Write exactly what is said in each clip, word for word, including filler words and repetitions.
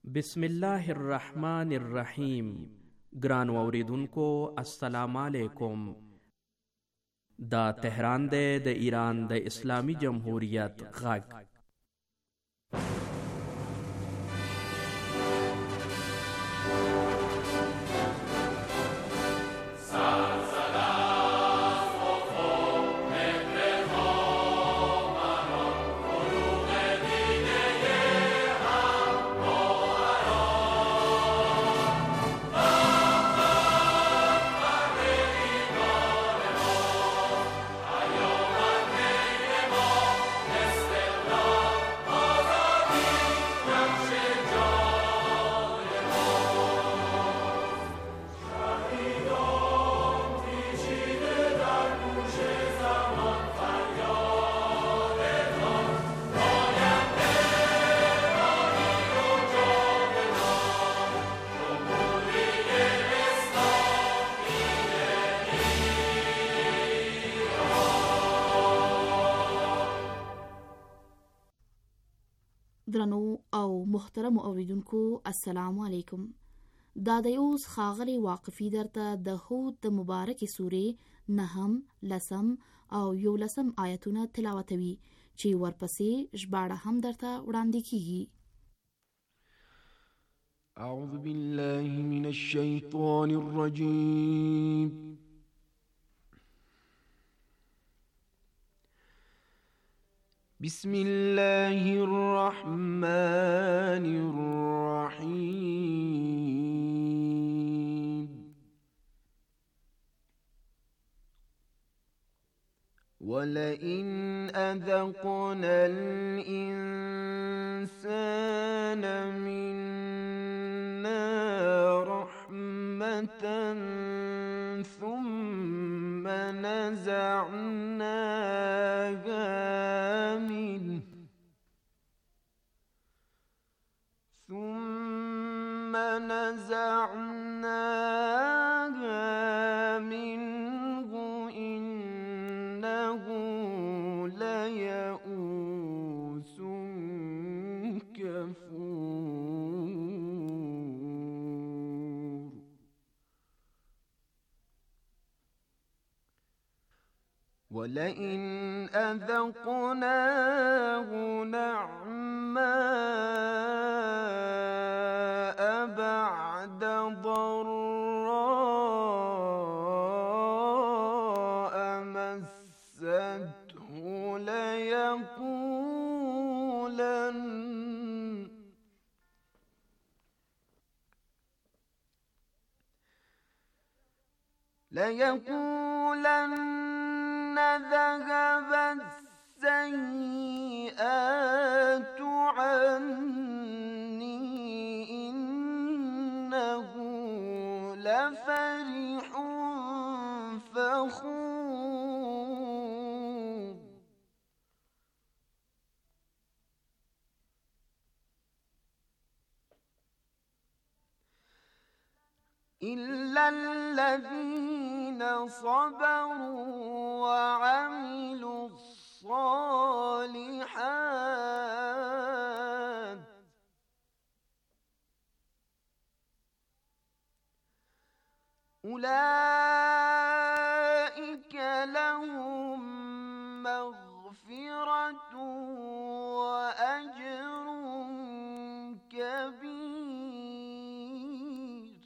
بسم الله الرحمن الرحیم. ګران اوریدونکو السلام علیکم. دا تهران دی د ایران د اسلامی جمهوریت غږ. درنو او محترم اوریدونکو السلام علیکم. دا د اوس خاغلی واقفی درته د هود د مبارک سورې نهم، لسم او یولسم آیتونه تلاوتوي چې ورپسې ژباړه هم درته وړاندې کیږي. اعوذ بالله من الشیطان الرجیم. بسم الله الرحمن الرحيم. ولئن أذقنا الإنسان منا رحمة ثم نزعناها ثم نزعناها منه إنه ليئوس كفور. ولئن أذقناه نعماء بعد ضراء مسته ليقولن ليقولن ذهب السيئات عني إنه لفرح فخور. إلا الذين صبروا وعملوا الصالحات أولئك لهم مغفرة وأجر كبير.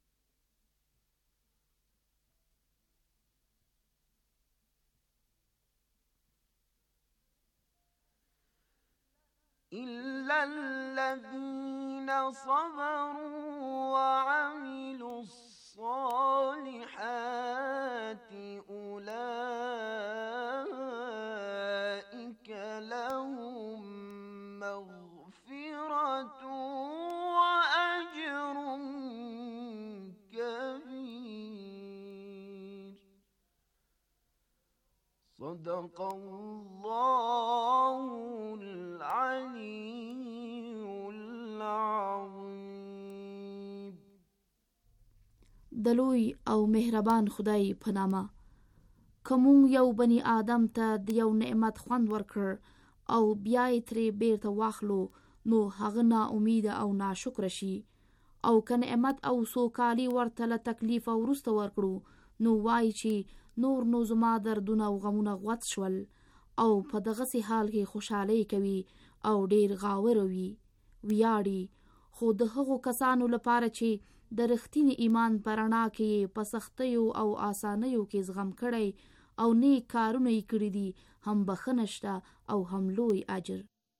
إلا الذين صبروا وعملوا الصالحات أولئك لهم مغفرة وأجر كبير. صدق الله العلي العظيم. دلوی او مهربان خدای په نامه. کوم یو بنی آدم ته د یو نعمت خوند ورکړ او بیا یې ترې بیرته واخلو نو هغه نا امید او ناشکر شي او که نعمت او سوکالي ورته له تکلیف او وروسته ورکړو نو وایي چې نور نو زما دردونه او غمونه غوڅ شول او په دغسې حال کې خوشحالۍ کوي او ډیر غاوره وي ویاړي. خو د هغو کسانو لپاره چې د رښتینې ایمان په رڼا کې په سختیو او آسانیو کې زغم کړی او نیک کارونه یې کړي دي هم بخښنه شته او هم لوی اجر.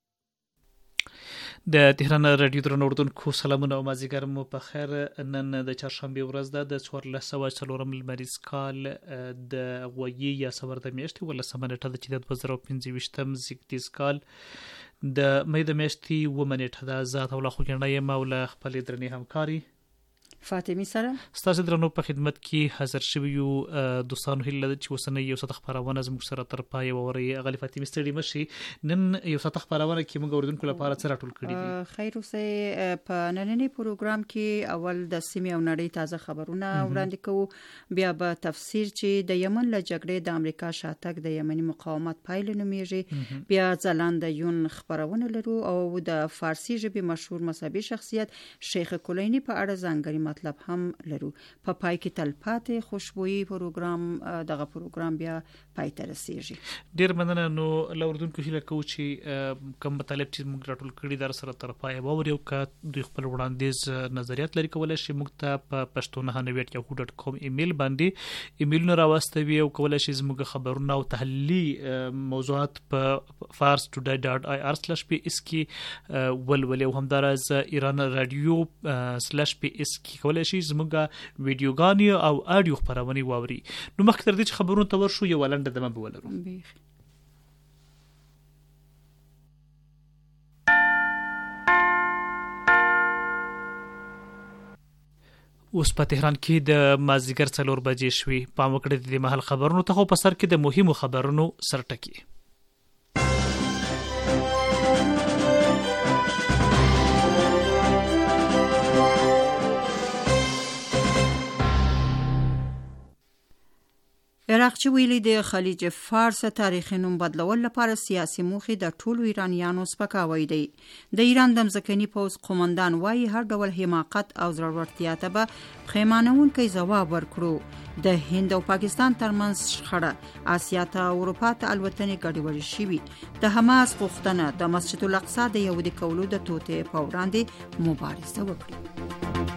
د تهران رادیو درنو اردوونکو سلامونه او مازدیګر مو په خیر. نن د چهارشنبې ورځ ده د څوارلس سوه څلورم لمریز کال د غویي یا سور د میاشتې اوولسمه نیټه ده چې د دوه زره او پنځه ویشتم زیږدیز کال د مې د میاشتې اوومه نیټه ده. زه عطاالله خوږیاڼی یم او له خپلې درنې همکاري فاطمه سره ستاسو درنو په خدمت کې حاضر شویو دوستانو هیله ده چې اوسنۍ یو ساعت خپرونه زموږ سره تر پایه واورئ. غالي فاطمه ستړي مشي. نن یو ساعت خپرونه کې موږ اوریدونکو لپاره څه راټول کړي دي؟ خیر اوسه په نننی پروګرام کې اول د سیمې او نړۍ تازه خبرونه وړاندې کوو، بیا به تفسیر چې د یمن له جګړې د امریکا شاتګ د یمني مقاومت پایله نومیږي، بیا ځلانده یون خبرونه لرو او د فارسی ژبې مشهور مذهبي شخصیت شیخ کلینی په اړه ځانګړي مطلب هم لرو. په پای کې تلپاتې خوشبوئی پروګرام دغه پروګرام بیا پای ته رسیږي. ډیر مننه. نو له اردوونکو هیله کوو چې کوم مطالب چې موږ راټول کړي در سره تر پایه واوري او که دوی خپل وړاندیز نظریات لري کولی شي موږ ته په پښتو نهه نوي ات یاهو ډاټ کام ایمیل باندې ایمیلونه راواستوي او کولی شي زموږ خبرونه او تحلیلي موضوعات په فارس ټوډے ډاټ آی آر سلاش پی اس کې ولولي او همداراز ایران رادیو سلاش پی اس کې کولی شي زموږ ویډیوګانې او آډیو خپرونې واوري. نو مخکې تر دې چې خبرونو ته ورشو یو لنډه دمه به ولرو. اوس په تهران کې د مازدیګر څلور بجې شوي. پام وکړئ د دې مهال خبرونو ته، خو په سر کې د مهمو خبرونو سرټکي. عراقچي ویلي د خلیج فارس تاریخي نوم بدلول لپاره سیاسي موخې د ټولو ایرانیانو سپکاوی دی. د ایران د ځمکني پوځ قومندان وایي هر ډول حماقت او زړورتیا ته به پښیمانونکی ځواب ورکړو. د هند او پاکستان ترمنځ شخړه آسیا ته اروپا ته الوتنې ګډوډې شوي. د حماس غوښتنه د مسجد الاقصی د یهودي کولو د توطئې په وړاندې مبارزه وکړي.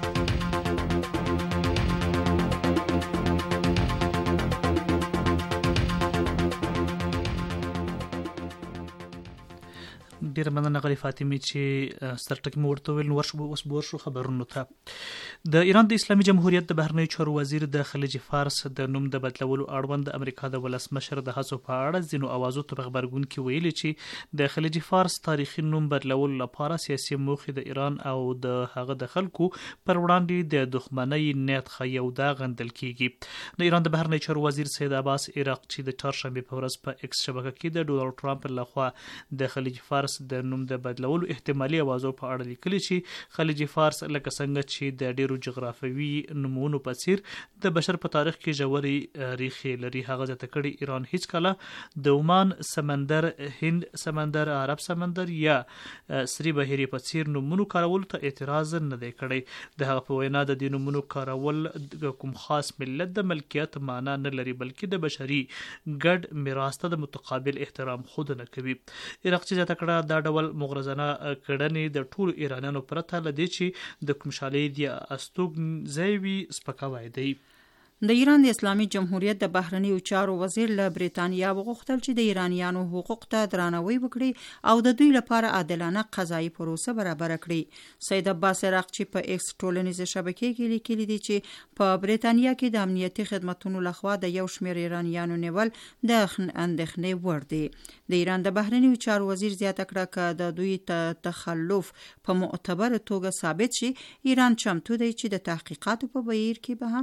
ډیر مننه غالي فاطمه چې سرټکی مو ورته ویل. نو ورشو اوس به ورشو خبرونو ته. د ایران د اسلامي جمهوریت د بهرنیو چارو وزیر د خلیج فارس د نوم د بدلولو اړوند د امریکا د ولسمشر د هڅو په اړه ځینو اوازو ته په خبرګون کې ویلي چې د خلیج فارس تاریخي نوم بدلولو لپاره سیاسي موخې د ایران او د هغه د خلکو پر وړاندې د دښمنۍ نیت ښیي او دا غندل کیږي. د ایران د بهرنیو چارو وزیر سید عباس عراقچي د چهارشنبې په ورځ په ایکس شبکه کې د ډونالډ ټرمپ لخوا د خلیج فارس د نوم د بدلولو احتمالي اوازو په اړه لیکلي چې خلیج فارس لکه څنګه چې د ډیرو جغرافیوي نومونو په څیر د بشر په تاریخ کې ژورې ریښې لري. هغه زیاته کړي ایران هیڅ کله د عمان سمندر، هند سمندر، عرب سمندر یا سری بحیرې په څیر نومونو کارولو ته اعتراض نه دی کړی. د هغه په وینا د دې نومونو کارول کوم خاص ملت د ملکیت معنا نه لري بلکې د بشري ګډ میراث ته د متقابل احترام خود نه کوي. عراقچي زیاته کړه دا ډول مغرضانه کړنې د ټولو ایرانیانو پرته له دې چې د کوم شالید یا استوګنځای وي سپکاوی دی. د ایران د اسلامي جمهوریت د بهرنیو چارو وزیر له بریتانیا وغوښتل چې د ایرانیانو حقوق ته درناوی وکړي او د دوی لپاره عادلانه قضایي پروسه برابر کړي. سید عباس عراقچي په ایکس ټولنیزه شبکې کې لیکلي دي چې په بریتانیا کې د امنیتي خدماتو لخوا د یو شمېر ایرانیانو نیول د اندېښنې وړ دي. د ایران د بهرنیو چارو وزیر زیاته کړه چې د دوی تخلف په معتبر توګه ثابت شي ایران چمتو دی چې د تحقیقاتو په بهیر کې به هم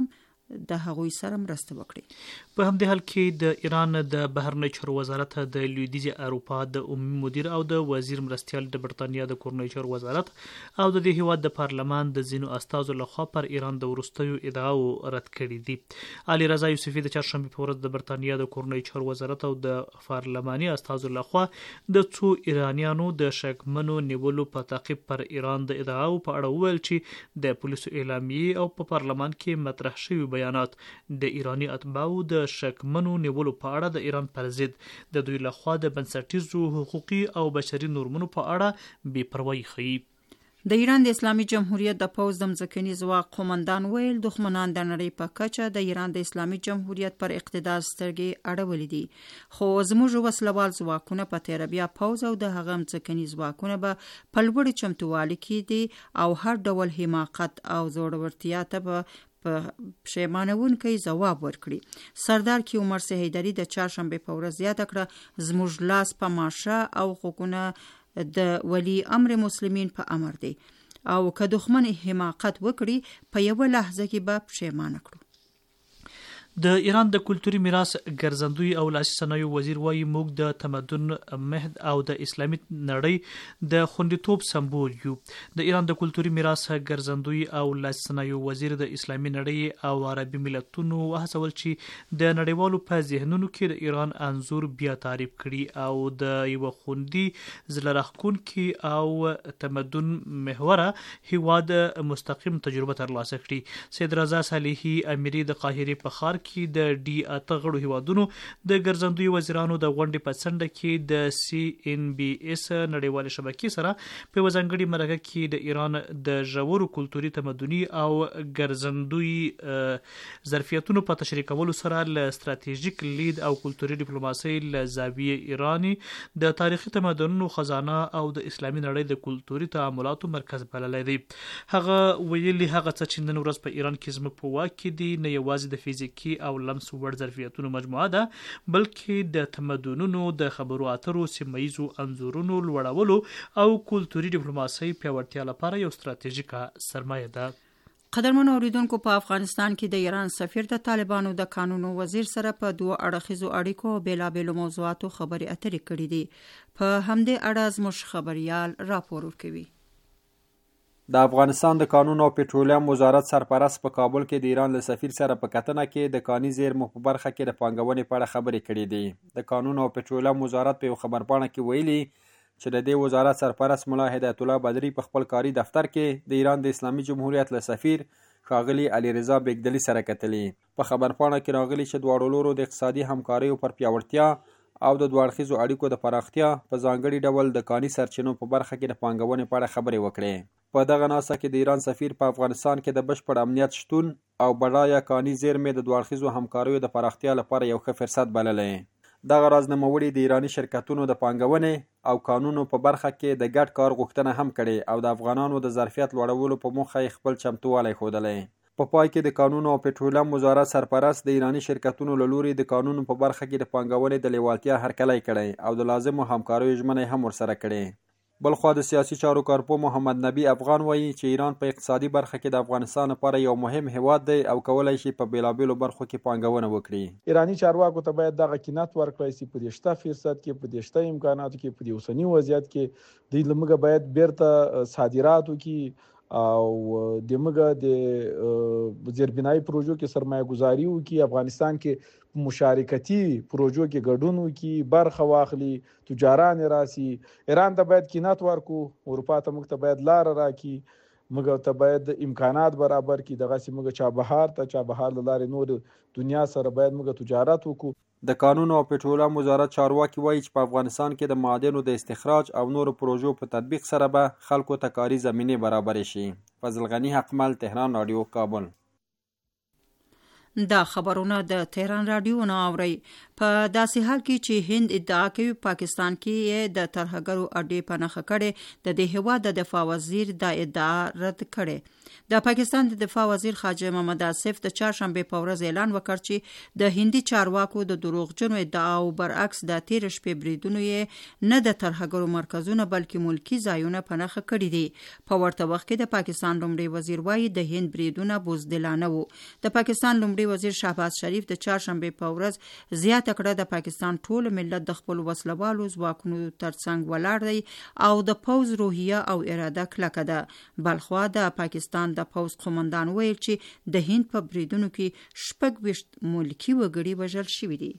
د هغوی سره مرسته وکړي. په همدې حال کې د ایران د بهرنی چارو وزارت د لویدیځې اروپا د عمومي مدیر او د وزیر مرستیال د برتانیا د کورنۍ چارو وزارت او د دې هیواد د پارلمان د ځینو استازو لخوا پر ایران د وروستیو ادعاو رد کړي دي. علي رضا یوسفي د چهارشنبې په ورځ د برتانیا د کورنۍ چارو وزارت او د پارلماني استازو لخوا د څو ایرانیانو د شکمنو نیولو په تعقیب پر ایران د ادعاو په اړه وویل چې د پولیسو اعلامیې او په پارلمان کې مطرح شوي بیانات د ایرانی اتباعو د شکمنو نیولو په اړه د ایران پر ضد د دوی لخوا د بنسټیزو حقوقي او بشري نورمونو په اړه بې پروایي ښيي. د ایران د اسلامي جمهوریت د پوځ د ځمکني ځواک قومندان ویل دښمنان د نړۍ په کچه د ایران د اسلامي جمهوریت پر اقتدار سترګې اړولې دي، خو زموږ وسلوال ځواکونه په تیره بیا پوځ او د هغه ځمکني ځواکونه به په لوړ چمتووالي کې دي او هر ډول حماقت او زړورتیا ته به په پښیمانونکي ځواب ورکړي. سردار کی عمر سهیدری د چهارشنبې په ورځ زیاته کړه زموږ لاس په ماشه او حقوقونه د ولی امر مسلمین په امر دی او که دښمن حماقت وکړي په یو لحظه کې به پښیمانه کړو. د ایران د کلتوري میراث ګرځندوی او لاسي صنایعو وزیر وایي موږ د تمدن مهد او د اسلامي نړۍ د خوندیتوب سمبول یو. د ایران د کلتوري میراث ګرځندوی او لاسي صنایعو وزیر د اسلامي نړۍ او عربي ملتونو وهڅول چې د نړیوالو په ذهنونو کې د ایران انځور بیا تعریف کړي او د یو خوندي زړه راښکونکي او تمدن محوره هیواد مستقیم تجربه ترلاسه کړي. سید رضا صالحي امیري د قاهرې په ښار کې د ډي اته غړو هیوادونو د ګرځندوی وزیرانو د غونډې په څنډه کې د سی ان بي اس نړیوالې شبکې سره په وزنګړي مرکه کې د ایران د ژورو کلتوري تمدني او ګرځندوی ظرفیتونو په تشریح کولو سره ل ستراتیژیک لید او کلتوري ډیپلوماسي ل زاویې ایرانی د تاریخي تمدنونو خزانه او د اسلامي نړۍ د کلتوري تعاملاتو مرکز بللی دی. هغه ویلي هغه څه چې نن ورځ په ایران کې زموږ په واک کې دي نه یوازې د فزیکي او لمس وړ ظرفیتونو مجموعه ده بلکې د تمدنونو د خبرو اترو سیمه‌ییزو انځورونو لوړولو او کلتوري ډیپلوماسۍ پیاوړتیا لپاره یو ستراتیژیکه سرمایه ده. قدرمنو اوریدونکو په افغانستان کې د ایران سفیر د طالبانو د قانونو وزیر سره په دوه اړخیزو اړیکو او بیلابیلو موضوعاتو خبرې اترې کړې دي. په همدې اړه زموږ خبريال راپور ورکوي. د افغانستان د کانونو او پټرولیم وزارت سرپرست په کابل کې د ایران له سفیر سره په کتنه کې د کاني زیرمو په برخه کې د پانګونې په اړه خبرې کړې دي. د کانونو او پټرولیم وزارت په یو خبرپاڼه کې ویلي چې د دې وزارت سرپرست ملا هدایت الله بدری په خپل کاري دفتر کې د ایران د اسلامي جمهوریت له سفیر ښاغلي علي رضا بیګدلي سره کتلي. په خبرپاڼه کې راغلي چې دواړو لورو د اقتصادي همکاریو پر پیاوړتیا او د دوه اړخیزو اړیکو د پراختیا په ځانګړي ډول د کاني سرچینو په برخه کې د پانګونې په اړه خبرې وکړې. په دغه ناسته کې د ایران سفیر په افغانستان کې د بشپړ امنیت شتون او بډایه کاني زیرمې د دوه اړخیزو همکاریو د پراختیا لپاره یو ښه فرصت بللی. دغه راز نوموړي د ایرانی شرکتونو د پانګونې او قانونو په برخه کې د ګډ کار غوښتنه هم کړې او د افغانانو د ظرفیت لوړولو په موخه یې خپل چمتووالی ښودلی. په پای کې د قانونو او پټرولیم وزارت سرپرست د ایرانی شرکتونو له لوري د قانونو په برخه کې د پانګونې د لیوالتیا هرکلی کړی او د لازمو همکاریو ژمنه هم ورسره کړې. بلخوا د سیاسي چارو کارپو محمد نبی افغان وایي چې ایران په اقتصادي برخه کې د افغانستان لپاره یو مهم هیواد دی او کولی شي په بیلابیلو برخو کې پانګونه وکړي. ایرانی چارواکو ته باید دغه قناعت ورکړی شي په دې شته فرصت کې په دې شته امکاناتو کې په دې اوسني وضعیت کې دوی له موږ باید بیرته صادراتو کې او د موږ د زیربنایي پروژو کې سرمایه ګزاري وکړي، افغانستان کې مشارکتي پروژو کې ګډون وکړي، برخه واخلي، تجاران راسي. ایران ته باید قناعت ورکړو، اروپا ته موږ ته باید لار راکړي، موږ ته باید امکانات برابر کړي. دغسې موږ چابهار ته چابهار له لارې نور دنیا سره باید موږ تجارت وکړو. د قانونو او پټرولیم وزارت چارواکي وایي چې په افغانستان کې د معادنو د استخراج او نورو پروژو په تطبیق سره به خلکو ته کاري زمینې برابرې شي. فضل غني حقمل، تهران رادیو، کابل. دا خبرونه د تهران رادیو نه اوري. په داسې حال کې چې هند ادعا کوي پاکستان کې د ترهګرو اډې په نښه کړي، د دې هیواد د دفاع وزیر دا ادعا رد کړي. د پاکستان د دفاع وزیر خواجه محمد آصف د چهارشنبه په ورځ اعلان وکړ چې د هندي چارواکو د دروغجنو ادعاو برعکس د تیر شپې بریدونو یې نه د ترهګرو مرکزونه بلکې ملکی ځایونه په نښه کړي دي. په ورته وخت کې د پاکستان لومړي وزیر وایي د هند بریدونه بزدلانه وو. د پاکستان لومړي وزیر شهباز شریف د چهارشنبه په ورځ زیاته کړه د پاکستان ټول ملت د خپل وسلوالو ځواکونو ترڅنګ ولاړ دی او د پوز روحیه او اراده کلکه ده. بلخوا د پاکستان د پوز قومندان ویل چې د هند په بریدونو کې شپږ ویشت ملکی وګړي وژل شوي دي.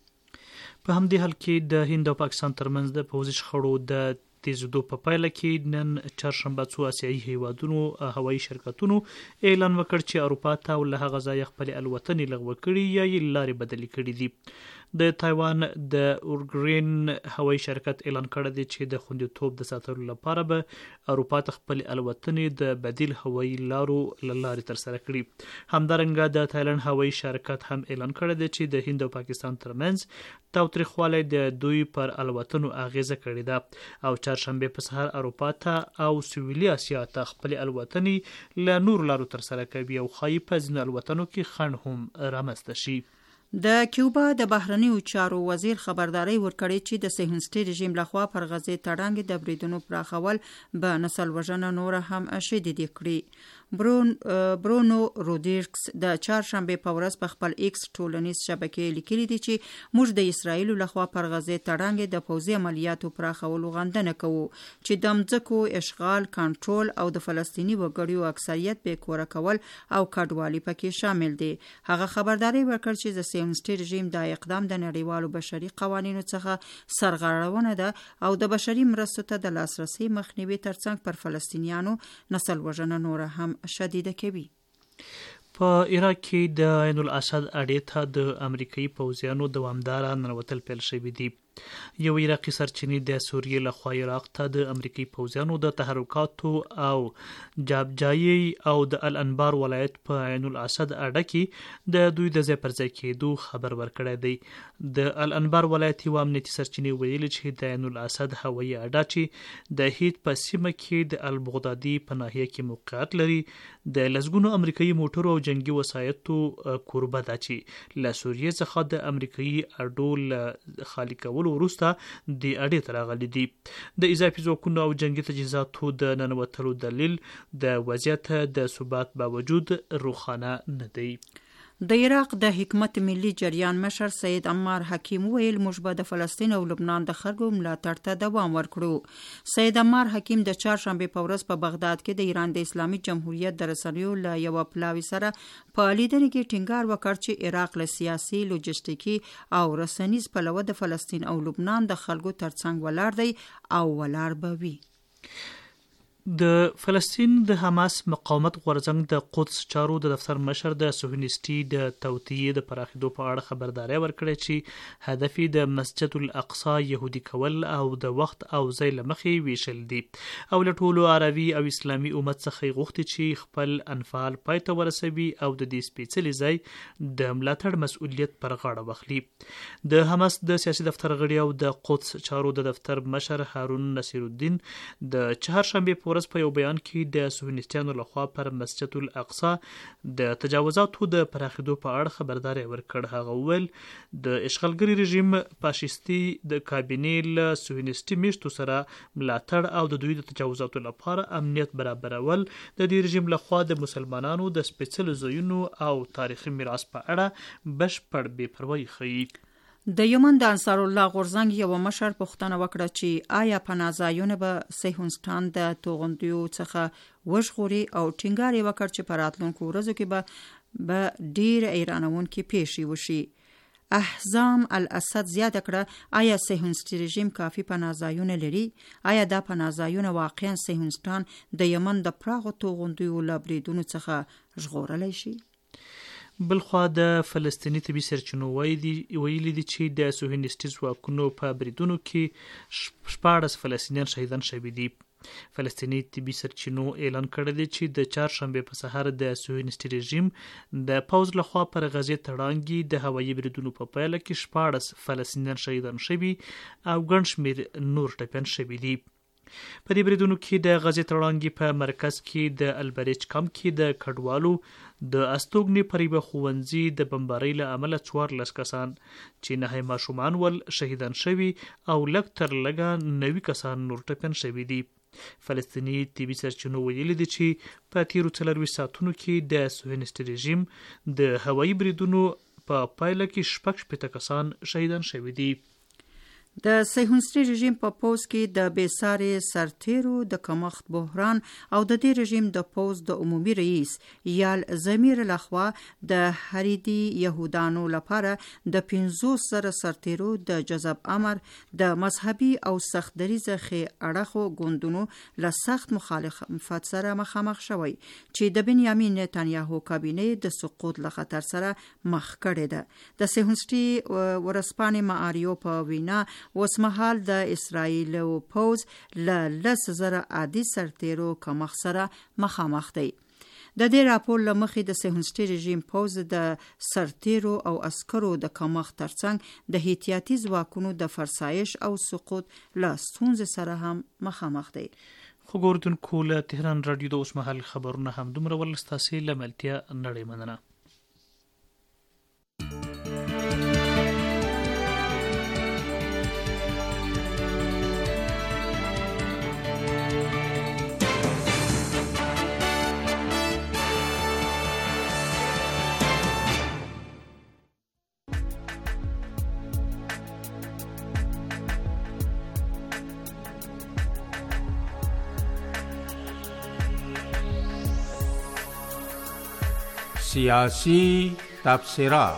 په همدې حال کې د هند او پاکستان ترمنځ د پوځي شخړو د تیزېدو په پایله کې نن چهارشنبه څو آسیایي هیوادونو هوایي شرکتونو اعلان وکړ چې اروپا ته له هغه ځایه خپلې الوتنې لغوه کړي یا یې لارې بدلې کړي دي. د تایوان د اورګرین هوایي شرکت اعلان کړی دی چې د خوندیتوب د ساتلو لپاره به اروپا ته خپلې الوتنې د بدیل هوایي لارو له لارې ترسره کړي. همدارنګه د تایلند هوایي شرکت هم اعلان کړی دی چې د هند او پاکستان ترمنځ تاوتریخوالی د دوی پر الوتنو اغیزه کړې ده او چهارشنبه په سهار اروپا ته او سویلي اسیا ته خپلې الوتنې له نورو لارو ترسره کوي او ښایي په ځینو الوتنو کې خنډ هم رامنځته شي. د کیوبا د بهرنیو چارو وزیر خبرداري ورکړې چې د صهیونیستي رژیم لخوا پر غزې تړانګې د بریدونو پراخول به نسل وژنه نور هم شدید کړي. برون برونو رودریګس د چهارشنبه په ورځ په خپل ایکس ټولنیز شبکې لیکلي دي چې موږ د اسرایل لخوا پر غزې تړانګې د پوځي عملیاتو پراخولو غندنه کوو چې د مځکو اشغال، کنټرول او د فلسطیني وګړو اکثریت بې کوره کول او کډوالي پکې شامل دي. هغه خبرداري ورکړ چې د صهیونیستي رژیم دا اقدام د نړیوالو بشري قوانینو څخه سرغړونه ده او د بشري مرستو ته د لاسرسي مخنیوي ترڅنګ پر فلسطینیانو نسل وژنه نور هم شدیده کوي. په عراق کې د عین الاسد اډې ته د امریکایي پوځیانو دوامداره ننوتل پیل شوي دي. یو عراقي سرچینې د سوریې لخوا عراق ته د امریکایي پوځیانو د تحرکاتو او جابجایي او د الانبار ولایت په عین الاسد اډه کې د دوی د ځای پر ځای کېدو خبر ورکړی دی. د الانبار ولایت یو امنیتي سرچینې ویلي چې د عین الاسد هوایي اډه چې د هیت په سیمه کې د البغدادي په ناحیه کې موقعیت لري د لسګونو امریکایي موټرو او جنگي وسایطو کوربه ده چې له سوریې څخه د امریکایي اډو خالي کولو وروسته د اډې ته راغلي دي. د اضافي ځواکونو او جنگي تجهیزاتو د ننوتلو دلیل د وضعیت د ثبات باوجود روښانه نه دی. د عراق د حکومت ملي جریان مشر سید عمار حکیم ویل موږ به د فلسطین او لبنان د خلکو ملاتړ ته دوام ورکړو. سید عمار حکیم د چهارشنبه په ورځ په بغداد کې د ایران د اسلامي جمهوریت د رسنیو له یو پلاوي سره په لیدنې کې ټینګار وکړ چې عراق له سیاسي، لوجستیکي او رسنیز پلوه د فلسطین او لبنان د خلکو ترڅنګ ولاړ دی او ولاړ به وي. د فلسطین د حماس مقاومت غورځنګ د قدس چارو د دفتر مشر د صهیونیستي د توطیې د پراخېدو په اړه خبرداری ورکړی چې هدف یې د مسجد الاقصی یهودي کول او د وخت او ځای له مخې ویشل دي او له ټولو عربي او اسلامي امت څخه یې غوښتي چې خپل انفال پای ته ورسوي او د دې سپېڅلي ځای د ملاتړ مسؤلیت پر غاړه واخلي. د حماس د سیاسي دفتر غړي او د قدس چارو د دفتر مشر هارون نصیر الدین د چهارشنبې په ورځ په یو بیان کې د صهیونیستانو لخوا پر مسجد الاقصی د تجاوزاتو د پراخېدو په اړه خبرداری ورکړ. هغه وویل د اشغالګري رژیم فاشیستي د کابینې له صهیونیستي میشتو سره ملاتړ او د دوی د تجاوزاتو لپاره امنیت برابرول د دې رژیم لخوا د مسلمانانو د سپېڅلو ځایونو او تاریخي میراث په اړه بشپړ بې پروایي ښیي. د یمن د انصار الله غورځنګ یو مشر پوښتنه وکړه چې آیا پناه ځایونه به صهیونیستان د توغندیو څخه وژغوري او ټینګار یې وکړ چې په راتلونکو ورځو کې به به ډیر ایرانونکي پیښې وشي. احزام الاسد زیاته کړه آیا صهیونیستي رژیم کافي پناه ځایونه لري؟ آیا دا پناه ځایونه واقعا صهیونیستان د یمن د پراخو توغندیو له بریدونو څخه ژغورلی شي؟ بلخوا د فلسطیني طبي سرچینو ویلي دي چې د صهیونیستي ځواکونو په بریدونو کې شپاړس فلسطینیان شهیدان شوي دي. فلسطیني طبي سرچینو اعلان کړی دی چې د چهارشنبې په سهار د صهیونیستي رژیم د پوځ لخوا پر غزې تړانګي د هوایي بریدونو په پایله کې شپاړس فلسطینیان شهیدان شوي او ګڼ شمېر نور ټپیان شوي دي. په دې بریدونو کې د غزې تړانګي په مرکز کې د البریج کمپ کې د کډوالو د استوګنې پر یوه ښوونځي د بمبارۍ له امله څوارلس کسان چې نهه ماشومان ول شهیدان شوي او لږ تر لږه نوي کسان نور ټپیان شوي دي. فلسطیني طبي سرچینو ویلي دي چې په تیرو څلرویشت ساعتونو کې د صهیونیستي رژیم د هوایي بریدونو په پایله کې شپږ شپېته کسان شهیدان شوي دي. د صهیونیستي رژیم په پوځ کې د بېسارې سرتیرو د کمښت بحران او د دې رژیم د پوځ د عمومي رئیس یال زمیر لخوا د حریدي یهودانو لپاره د پنځوس زره سرتیرو د جذب امر د مذهبي او سخت دریځه ښې اړخو ګوندونو له سخت مخالفت سره مخامخ شوی چې د بنیامین نتانیاهو کابینې د سقوط له خطر سره مخ کړی ده. د صهیونیستي ورځپاڼې معاریو په وینا اوسمهال د اسرائیل پوځ له لس زره عادي سرتیرو کمښت سره مخامخ دی. د دې راپور له مخې د صهیونیستي رژیم پوځ د سرتیرو او عسکرو د کمښت ترڅنګ د احتیاطي ځواکونو د فرسایش او سقوط له ستونزې سره هم مخامخ دی. خو ګوردونکو له تهران رادیو د اوسمهال خبرونه هم دومره ول ستاسې له ملتیا نړۍ مننه. سیاسی تبصره.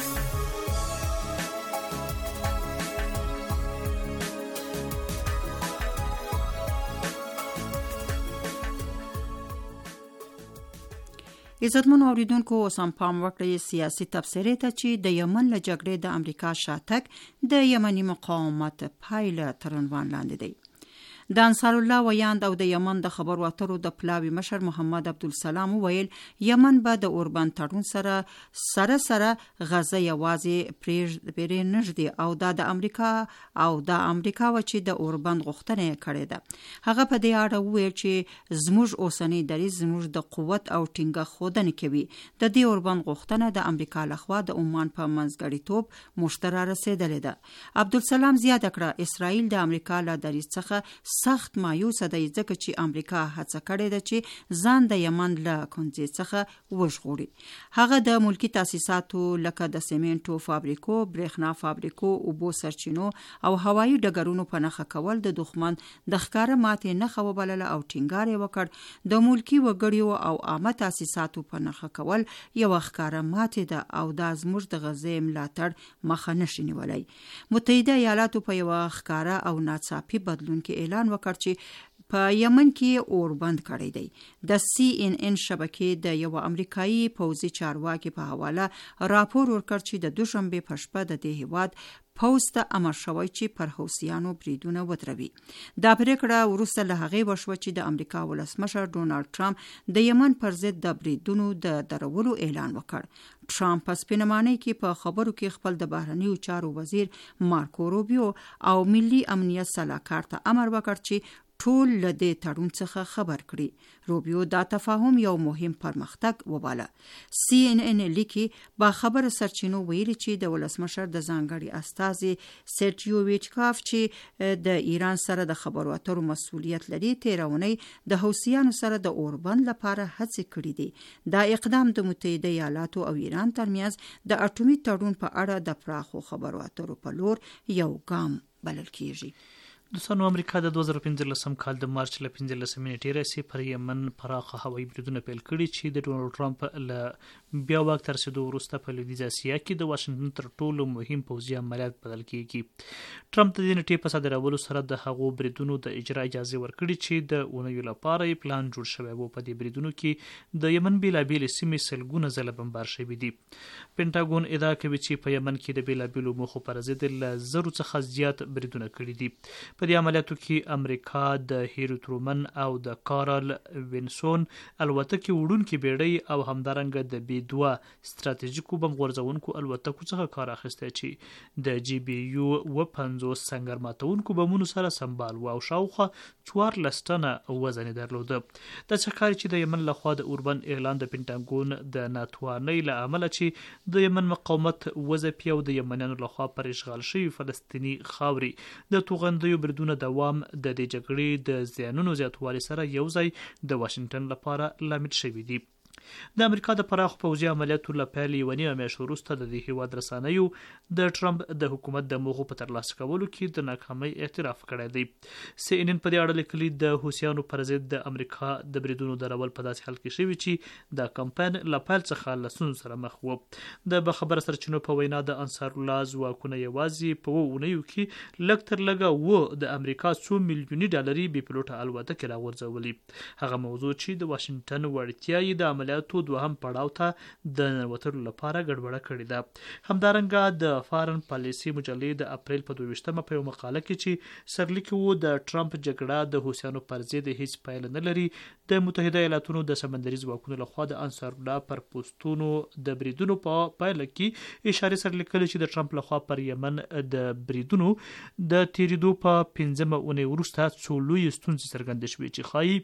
عزتمنو اوریدونکو اوس هم پام وکړئ سیاسي تبصرې ته چې د یمن له جګړې د امریکا شاتګ د یمني مقاومت پایله تر عنوان لاندې دی. د انصار الله ویاند او د یمن د خبرو اترو د پلاوي مشر محمد عبدالسلام ویل یمن به د اوربند تړون سره سره سره غزه یوازې پرې نږدې او دا د امریکا او د امریکا و چې د اوربند غوښتنه کړې ده. هغه په دې اړه وویل چې زموږ اوسنی دریځ زموږ د قوت او ټینګه ښودنه کوي. د دې اوربند غوښتنه د امریکا لخوا د عمان په منځګړیتوب مشترک رسیدلې ده. عبدالسلام زیاته کړه اسرائیل د امریکا له دریځ څخه سخت مایوسه دی ځکه چې امریکا هڅه کړې ده چې ځان د یمن له کنځې څخه وژغوري. هغه د ملکی تاسیساتو لکه د سیمنټو فابریکو، برېښنا فابریکو، اوبو سرچینو او هوایي ډګرونو په نښه کول د دښمن د ښکاره ماتې نښه وبلله او ټینګار یې وکړ د ملکی وګړیو او عامه تاسیساتو په نښه کول یوه ښکاره ماتې ده او دا زموږ د غزې ملاتړ مخه نشي نیولی. متحده ایالاتو په یوه ښکاره او ناڅاپي بدلون کې اعلان وکړ چې په یمن کې اوربند کړی دی. د سی ان ان شبکې د یو امریکایي پوځي چارواکي په حواله راپور ورکړ چې د دوشنبه په شپه د دې هیواد پوځ ته امر شوی چې پر حوثیانو بریدونه ودروي. دا پریکړه وروسته له هغې وشوه چې د امریکا ولسمشر ډونالډ ټرمپ د یمن پر ضد د بریدونو د درولو اعلان وکړ. ټرمپ په سپینمانۍ کې په خبرو کې خپل د بهرنیو چارو وزیر مارکو روبیو او ملي امنیت سلاکار ته امر وکړ چې ټول له دې تړون څخه خبر کړي. روبیو دا تفاهم یو مهم پرمختګ وباله. سی ان ان لیکي با خبر سرچینو ویلي چې د ولسمشر د ځانګړي استازي سرجیو ویچکاف چې د ایران سره د خبرو اترو مسؤلیت لري تیرونی د حوثیانو سره د اوربند لپاره هڅې کړې دي. دا اقدام د متحده ایالاتو او ایران ترمنځ د اټومي تړون په اړه د پراخو خبرو اترو په لور یو ګام بلل کیږي. دوستانو امریکا د دوه زره پنځلسم کال د مارچ له پنځلسمې نیټې راهیسې پر یمن پراخه هوایي بریدونه پیل کړي چې د ډونالډ ټرمپ له بیا واک تر رسېدو وروسته په لویدیځه اسیا کې د واشنګټن تر ټولو مهم پوځي عملیات بدل کیږي. ټرمپ د دې نټې په صادرولو سره د هغو بریدونو د اجرا اجازه ورکړي چې د اونیو لپاره یې پلان جوړ شوی و. په دې بریدونو کې د یمن بېلابېلې سیمې سلګونه ځله بمبار شوي دي. پینټاګون ادعا کوي چې په یمن کې د بېلابېلو موخو پر ضد له زرو څخه زیات بریدونه کړي دي. په دې عملیاتو کې امریکا د هیرو ترومن او د کارل وینسون الوتکې وړونکي بیړۍ او همدارنګه د بي دوه ستراتیژیکو بم غورځونکو الوتکو څخه کار اخیستی چې د جی بي یو اوه پنځوس سنګر ماتونکو بمونو سره سمبال و او شاوخوا څوارلس ټنه وزن یې درلوده. دا څه ښکاري چې د یمن لخوا د اوربن اعلان د پینټاګون د ناتوانۍ له امله چې د یمن مقاومت وځپي او د یمنیانو لخوا پر اشغال شوي فلسطیني خاورې د توغندیو بریدونو دوام د دې جګړې د زیانونو زیاتوالي سره یو ځای د واشنګټن لپاره لامل شوي دي. د امریکا د پراخ پوځي عملیاتو له پیل یوه نیمه میاشت وروسته د دې هیواد رسنیو د ټرمپ د حکومت د موخو په ترلاسه کولو کې د ناکامۍ اعتراف کړی دی. سی ان ان په دې اړه لیکلي د حوثیانو پر ضد د امریکا د بریدونو درول په داسې حال کې شوي چې د کمپاین له پیل څخه له ستونزو سره مخ و. د باخبره سرچینو په وینا د انصار الله ځواکونه یوازې په اووه اونیو کې لږ تر لږه اووه د امریکا څو میلیوني ډالري بې پیلوټه الوتکې راغورځولې. هغه موضوع چې د واشنګټن وړتیا یې د عملیاتو دوهم پړاو ته د ننوتلو لپاره ګډوډه کړې ده. همدارنګه د فارن پالیسي مجلې د اپریل په دوه ویشتمه په یوه مقاله کې چې سرلیکي و د ټرمپ جګړه د حوثیانو پر ضد هیڅ پایله نه لري، د متحده ایالاتونو د سمندري ځواکونو لخوا د انصار الله پر پوسټونو د بریدونو په پایله کې اشاره سره لیکلي چې د ټرمپ لخوا پر یمن د بریدونو د تیریدو په پنځمه اونۍ وروسته څو لویې ستونزې څرګندې شوې چې ښایي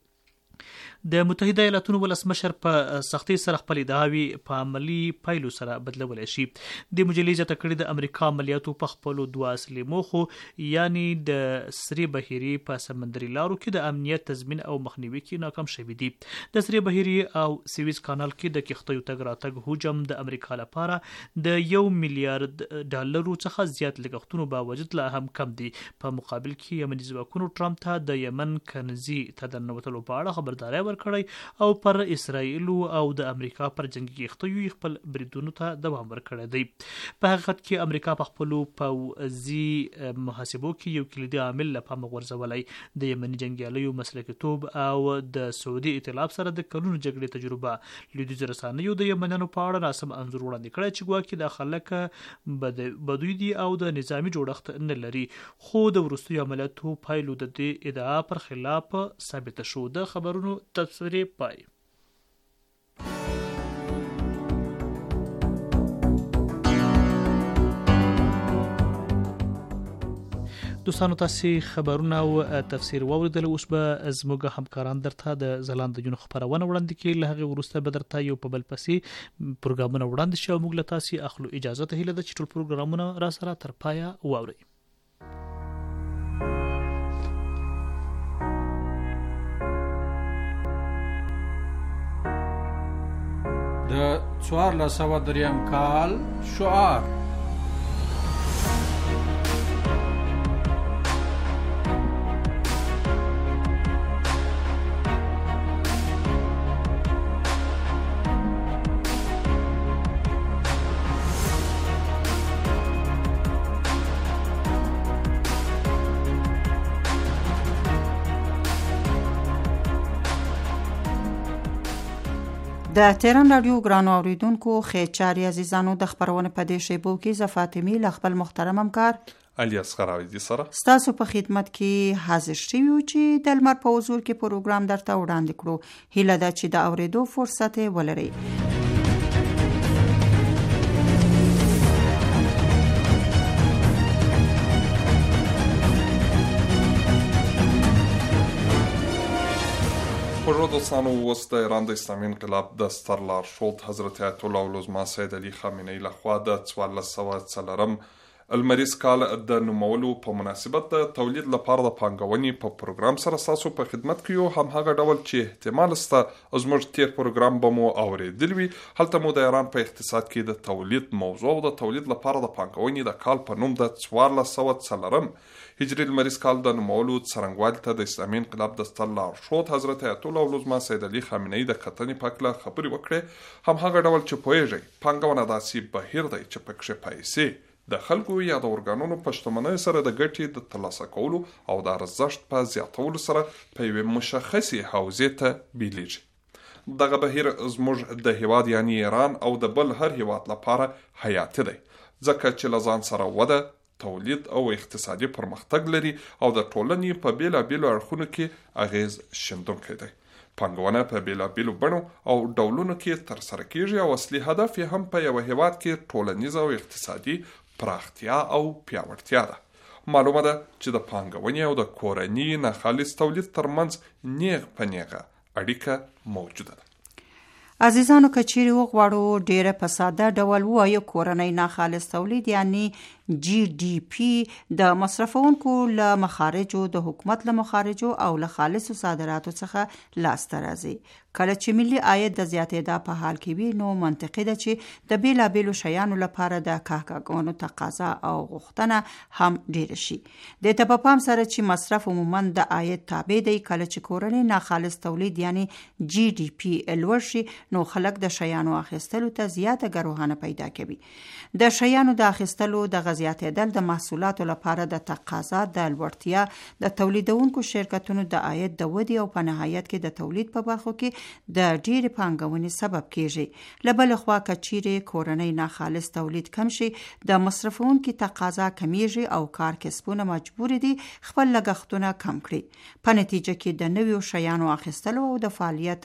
د متحده ایالاتونو ولسمشر په سختۍ سره خپل ادعاوې په عملي پایلو سره بدلولی شي. د مجلې زیاته کړې د امریکا عملیاتو په خپلو دوه اصلي موخو یعنی د سرې بحیرې په سمندري لارو کې د امنیت تضمین او مخنیوي کې ناکام شوي دي. د سرې بحیرې او سویز کانال کې د کښتیو تګ راتګ حجم د امریکا لپاره د یو میلیارد ډالرو څخه زیات لګښتونو باوجود لا هم کم دي. په مقابل کې یمني ځواکونو ټرمپ ته د یمن کنزي ته د ننوتلو په اړه خبرداری ورکړی او پر اسرائیلو او د امریکا پر جنگي کښتیو خپل بریدونو ته دوام ورکړی دی. په حقیقت کې امریکا په خپلو پوځي محاسبو کې یو کلیدي عامل له پامه غورځولی د یمني جنګیالیو مسلکیتوب او د سعودي ائتلاف سره د کلونو جګړې تجربه. لویدیځو رسنیو د یمنیانو په اړه ناسم انځور وړاندې کړی چې ګواکې دا خلک بدوی دي او د نظامي جوړښت نه لري، خو د وروستیو عملیاتو پایلو د دې ادعا پر خلاف ثابته شو. د خبرونو تبصرې پای. دوستانو تاسې خبرونه او تفسیر واوریدل. اوس به زموږ همکاران درته د ځلانده جون خبرونه وړاندې کړي. له هغې وروسته به درته یو په بل پسې پروګرامونه وړاندې شي او موږ له تاسې اخلو اجازه. ته هیله ده چې ټول پروګرامونه را سره تر پایه واورئ. د څوارلس سوه دریم کال شعار د تهران رادیو ګرانو اوریدونکو خیر چاري عزیزانو د خبرونه په دې شیبو کې ز فاطمی ل خپل محترم همکار علي اصغر اویدي سره ستاسو په خدمت کې حاضر شوی چې د لمر په حضور کې پروګرام درته وړاندې کړو. هیله ده چې د اوریدو فرصت ولرئ. خوږو دوستانو، اوس د ایران د اسلامي انقلاب د ستر لارښود حضرت آیت الله العظما سید علي خامنه‌ای لخوا د څوارلس سوه څلورم المریز کال د نومولو په مناسبت د تولید لپاره د پانګونې په پروګرام سره ستاسو په خدمت کې یو، هم هغه ډول چې احتمال سته زموږ تیر پروګرام به مو اورېدلی وي. هلته مو د ایران په اقتصاد کې د تولید موضوع او د تولید لپاره د پانګونې د کال په نوم د څوارلس سوه څلورم هجري المریز کال د نومولو څرنګوالي ته د اسلامي انقلاب د ستر لارښود حضرت آیت الله العظمى سید علي خامنه‌ای د کتنې په هکله خبرې وکړې. هم هغه ډول چې پوهیږئ پانګونه داسې بهیر دی چې پکښې پیسې د خلکو یا د ارګانونو په شتمنۍ سره د ګټې د ترلاسه کولو او د ارزښت په زیاتولو سره په یوې مشخصې حوزې ته بیلیږي. دغه بهیر زموږ د هیواد یعنی ایران او د بل هر هیواد لپاره حیاتي دی، ځکه چې له ځان سره وده، تولید او اقتصادي پرمختګ لري او د ټولنې په بیلابیلو اړخونو کې اغیز شیندونکی دی. پانګونه په بیلابیلو بڼو او ډولونو کې ترسره کیږي او اصلي هدف یې هم په یوه هیواد کې ټولنیز او اقتصادي پراختیا او پیاوړتیا ده. معلومه ده چې د پانګونې او د کورني ناخالص تولید ترمنځ نیغ په نیغه اړیکه موجوده ده. عزیزانو که چیرې وغواړو ډیره په ساده ډول ووایو کورنی ناخالص تولید یعنی جی ډی پی د مصرفونکو له مخارجو، د حکومت له مخارجو او له خالصو صادراتو څخه لاسته راځي. کله چې ملي عاید د زیاتېدا په حال کې وي نو منطقي ده چې د بیلابیلو شیانو لپاره د کاهګاګانو تقاضا او غوښتنه هم ډیره شي. د ته په پام سره چې مصرف عموما د عاید تابع دی، کله چې کورنی ناخالص تولید یعنی جی ډی پی لوړ شي نو خلک د شیانو اخیستلو ته زیاته ګروهانه پیدا کوي. د شیانو د اخیستلو د زیاتېدل د محصولاتو لپاره د تقاضا د لوړتیا، د تولیدونکو شرکتونو د عاید د ودې او په نهایت کې د تولید په برخو کې د ډېرې پانګونې سبب کیږي. له بلې خوا که چیرې کورنی ناخالص تولید کم شي د مصرفونکو تقاضا کمیږي او کار کسبونه مجبور دي خپل لګښتونه کم کړي. په نتیجه کې د نویو شیانو اخیستلو او د فعالیت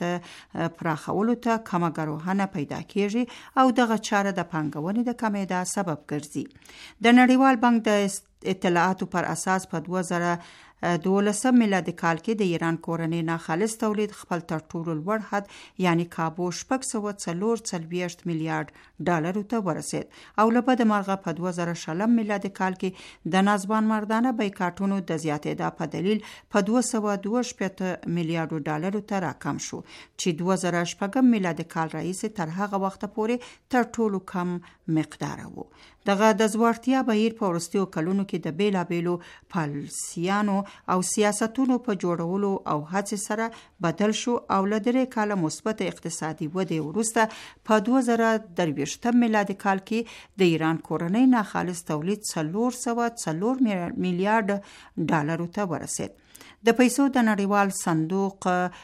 پراخولو ته کمه ګروهانه پیدا کیږي او دغه چاره د پانګونې د کمیدا سبب ګرځي. د نړیوال بانک د اطلاعاتو پر اساس په دوه زره دولسم میلادي کال کې د ایران کورنی ناخالص تولید خپل تر ټولو لوړ حد یعنی کابو شپږ سوه څلور څلوېښت میلیارډ ډالرو ته ورسید او له بده مرغه په دوه زره شلم میلادي کال کې د نازبان مردانه بیکاټونو د زیاتېدا په دلیل په دوه سوه دوه شپېته میلیارډو ډالرو ته راکم شو چې دوه زره شپږم میلادي کال راهیسې تر هغه وخته پورې تر ټولو کم مقدار و. دغه د ځوړتیا بهیر په وروستیو کلونو کې د بیلابیلو پالیسیانو او سیاستونو په جوړولو او هڅې سره بدل شو او له درې کاله مثبت اقتصادي ودې وروسته په دوه زره درویشتم میلادي کال کې د ایران کورنی ناخالص تولید څلور سوه څلور میلیارډ ډالرو ته ورسید. د پیسو د نړیوال صندوق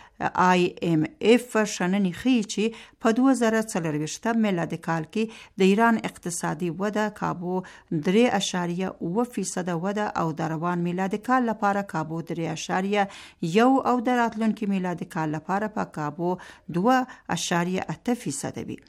آی ایم اف شننې ښیي چې په دوه زره څلرویشتم میلادي کال کې د ایران اقتصادي وده کابو درې اشاریه اوه فیصده وده او د روان میلادي کال لپاره کابو درې اشاریه یو او د راتلونکي میلادي کال لپاره په کابو دوه اشاریه اته فیصده وي.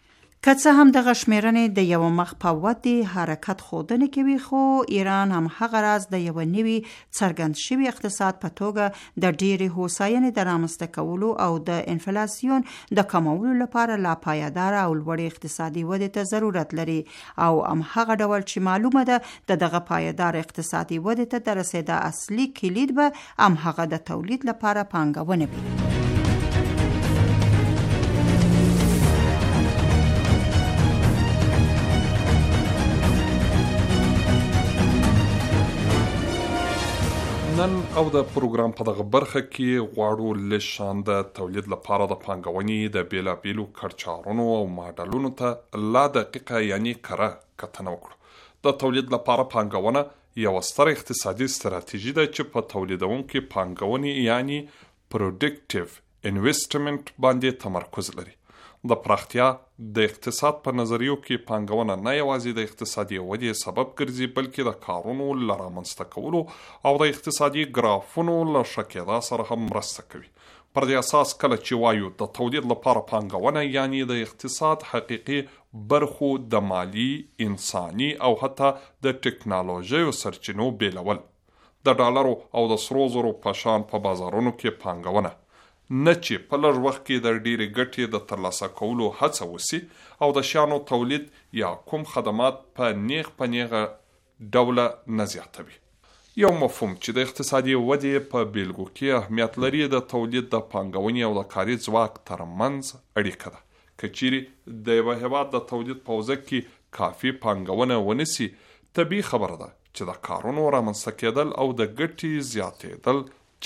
که څه هم دغه شمیرنې د یو مخ په ودې حرکت ښودنه کوي، خو ایران هم هغه راز د یو نوي څرګند شوي اقتصاد په توګه د ډېرې هوساینې د رامنځته کولو او د انفلاسیون د کمولو لپاره لا پایداره او لوړې اقتصادي ودې ته ضرورت لري او هم هغه ډول چې معلومه ده د دغه پایدار اقتصادي ودې ته د رسېدا اصلي کلید به هم هغه د تولید لپاره پانګونه وي. نن او د پروګرام په دغه برخه کې غواړو لږ شان د تولید لپاره د پانګونې د بیلابیلو کړچارونو او ماډلونو ته لا دقیقه یعنی کره کتنه وکړو. د تولید لپاره پانګونه یوه ستره اقتصادي ستراتیژي ده چې په تولیدونکو پانګونې یعنی پروډکټیو انویسټمنټ باندې تمرکز لري. د پراختیا د اقتصاد په نظریو کې پانګونه نه یوازې د اقتصادي ودې سبب ګرځي بلکې د کارونو له رامنځته کولو او د اقتصادي ګرافونو له ښه کېدا سره هم مرسته کوي. پر دې اساس کله چې وایو د تولید لپاره پانګونه یعنی د اقتصاد حقیقي برخو د مالی، انساني او حتی د ټکنالوژیو سرچینو بیلول، د ډالرو او د سرو زرو په شان په بازارونو کې پانګونه، نه چې په لږ وخت کې د ډېرې ګټې د ترلاسه کولو هڅه وسي او د شیانو تولید یا کوم خدمات په نیغ په نیغه ډوله نه زیاتوي. یو مفهوم چې د اقتصادي ودې په بیلګو کې اهمیت لري د تولید د پانګونې او د کاري ځواک ترمنځ اړیکه ده. که چیرې د یوه هېواد د تولید په حوزه کې کافي پانګونه ونسي، طبیعي خبره ده چې د کارونو رامنځته کېدل او د ګټې زیاتېدل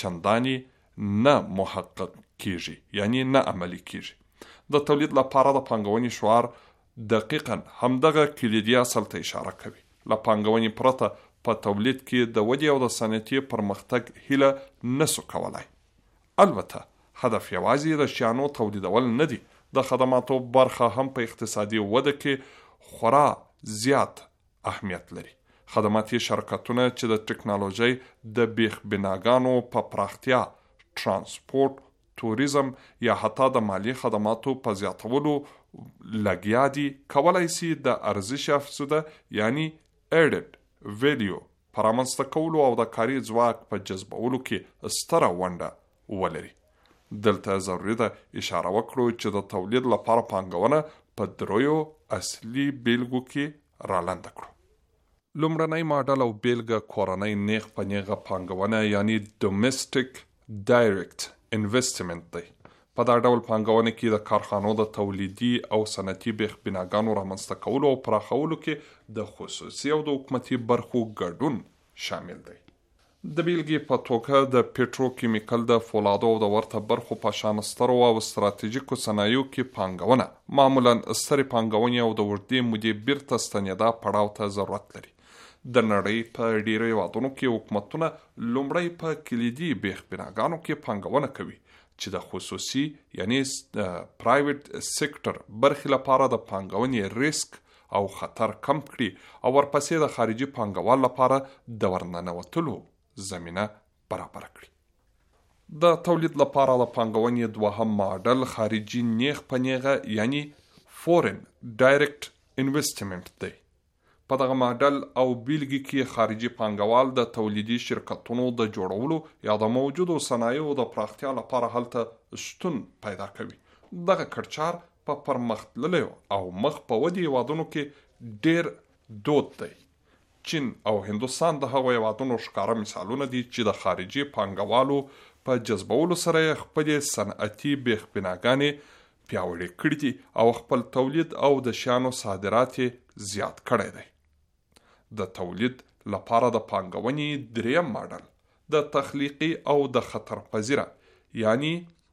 چندانې نه محقق کیږي، یعنی نه عملي کیږي. د تولید لپاره د پانګونې شعار دقیقا همدغه کلیدي اصل ته اشاره کوي. له پانګونې پرته په تولید کې د ودې او د صنعتي پرمختګ هیله نسو کولای. البته هدف یوازې د شیانو تولیدول نه دی. د خدماتو برخه هم په اقتصادي وده کې خورا زیات اهمیت لري. خدماتي شرکتونه چې د ټکنالوژۍ د بیخ بناګانو په پراختیا، ترانسپورت، توریزم یا حتی د مالی خدماتو په زیاتولو لګیا دي، کولای شي د ارزش افزوده یعنی added value په رامنځته کولو او د کاري ځواک په جذبولو کې ستره ونډه ولري. دلته ضروري ده اشاره وکړو چې د تولید لپاره پانګونه په دریو اصلي بیلګو کې رالنده کړو. لومړنی ماډل او بیلګه کورنۍ نیغ په نیغه پانګونه یعنی ډومېسټک ډایرکټ انویسټمنټ دی. په دا ډول پانګونه کې د کارخانو د تولیدي او صنعتي بیخ بناګانو رامنځته کولو او پراخولو کې د خصوصي او د حکومتي برخو ګډون شامل دی. د بیلګې په توګه د پټروکیمیکل، د فولادو او د ورته برخو په شان سترو او ستراتیژیکو صنایعو کې پانګونه معمولا سترې پانګونې او د اوږدې مودې بیرته ستنېدا پړاو ته ضرورت لري. د نړۍ په ډیرو هېوادونو کې حکومتونه لومړی په کلیدي بیخ بناګانو کې پانګونه کوي چې د خصوصي یعنی پرایویټ سیکټر برخې لپاره د پانګونې ریسک او خطر کم کړي او ورپسې د خارجي پانګوال لپاره د ورننوتلو زمینه برابر کړي. د تولید لپاره د پانګونې دوهم ماډل خارجي نیغ په نیغه یعنی فورن ډایرکټ انویسټمنټ دی. په دغه ماډل او بیلګې کې خارجي پانګوال د تولیدي شرکتونو د جوړولو یا د موجودو صنایعو د پراختیا لپاره هلته شتون پیدا کوي. دغه کړچار په پرمختللیو او مخ په ودې هېوادونو کې ډیر دود دی. چین او هندوستان د هغو هېوادونو ښکاره مثالونه دي چې د خارجي پانګوالو په جذبولو سره خپلې صنعتي بیخ بناګانې پیاوړې کړي دي او خپل تولید او د شیانو صادرات زیات کړی دی. د تولید لپاره د پانګونې دریم ماډل د تخلیقي او د خطر پذیره یعنی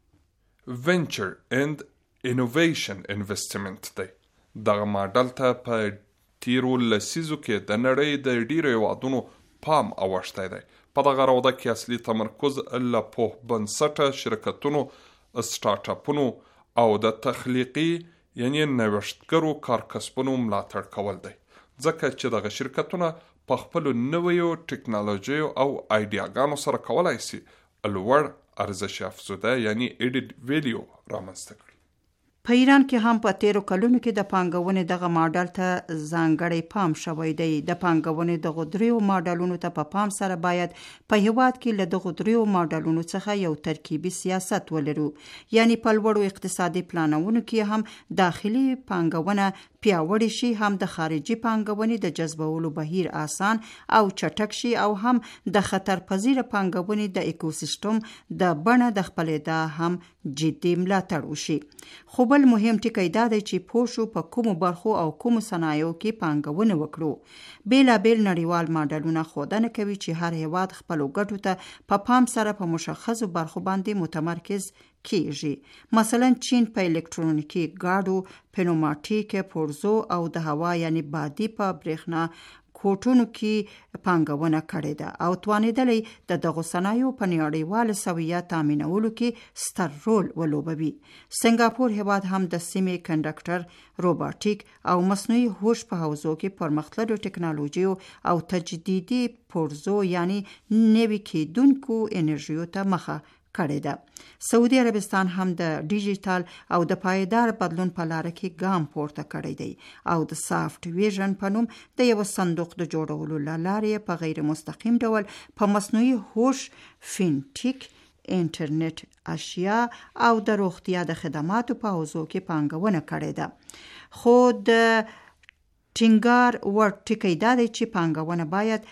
venture and innovation investment دی. دغه ماډل ته په تیرو لسیزو کې د نړۍ د ډیرو هېوادونو پام اوښتی دی. په دغه روده کې اصلي تمرکز له پوه بنسټه شرکتونو، سټارټ اپونو او د تخلیقي یعنی نوښتګرو کارکسبونو ملاتړ کول دی، ځکه چې دغه شرکتونه په خپلو نویو ټکنالوژیو او آیډیاګانو سره کولای شي لوړ ارزش افزوده یعنی ایډډ ویلیو رامنځته کړي. په ایران کې هم په تیرو کلونو کې د پانګونې دغه ماډل ته ځانګړی پام شوی دی. د پانګونې دغو دریو ماډلونو ته په پام سره باید په هیواد کې له دغو دریو ماډلونو څخه یو ترکیبي سیاست ولرو، یعنی په لوړو اقتصادي پلانونو کې هم داخلي پانګونه پیاوړی شي، هم د خارجي پانګونې د جذبولو بهیر آسان او چټک شي، او هم د خطر پذیره پانګونې د اکوسیستم د بڼه د خپلېدا هم جدي ملاتړ وشي. خو بل مهم ټکی دا دی چې پوه شو په کومو برخو او کومو صنایعو کې پانګونه وکړو. بیلابیل نړیوال ماډلونه ښودنه کوي چې هر هیواد خپلو ګټو ته په پام سره په مشخصو برخو باندې متمرکز کیږي. مثلا چین په الکترونیکي ګاډو، پنوماتیک، پورزو او د هوا یعنی بادي په برېښنا کوټونو کې پانګونه کړې ده او توانېدلی د دغو صنایعو په نړیواله سویه تامینولو کې ستر رول ولوبوي. سنګاپور هیواد هم د سیمې کنډکټر، روباټیک او مصنوعي هوش په حوزو کې پرمختللو ټکنالوژیو او تجدیدي پورزو یعنی نوي کیدونکو انرژیو ته مخه کړې ده. سعودي عربستان هم د ډیجیټل او د پایدار بدلون په لار کې ګام پورته کړی دی او د سافت ویژن په نوم د یو صندوق د جوړولو له لارې په غیر مستقیم ډول په مصنوعي هوش، فینټیک، انټرنیټ اشیا او د روغتیا د خدماتو په حوزو کې پانګونه کړې ده. خو د ټینګار ور ټکی دا دی چې پانګونه باید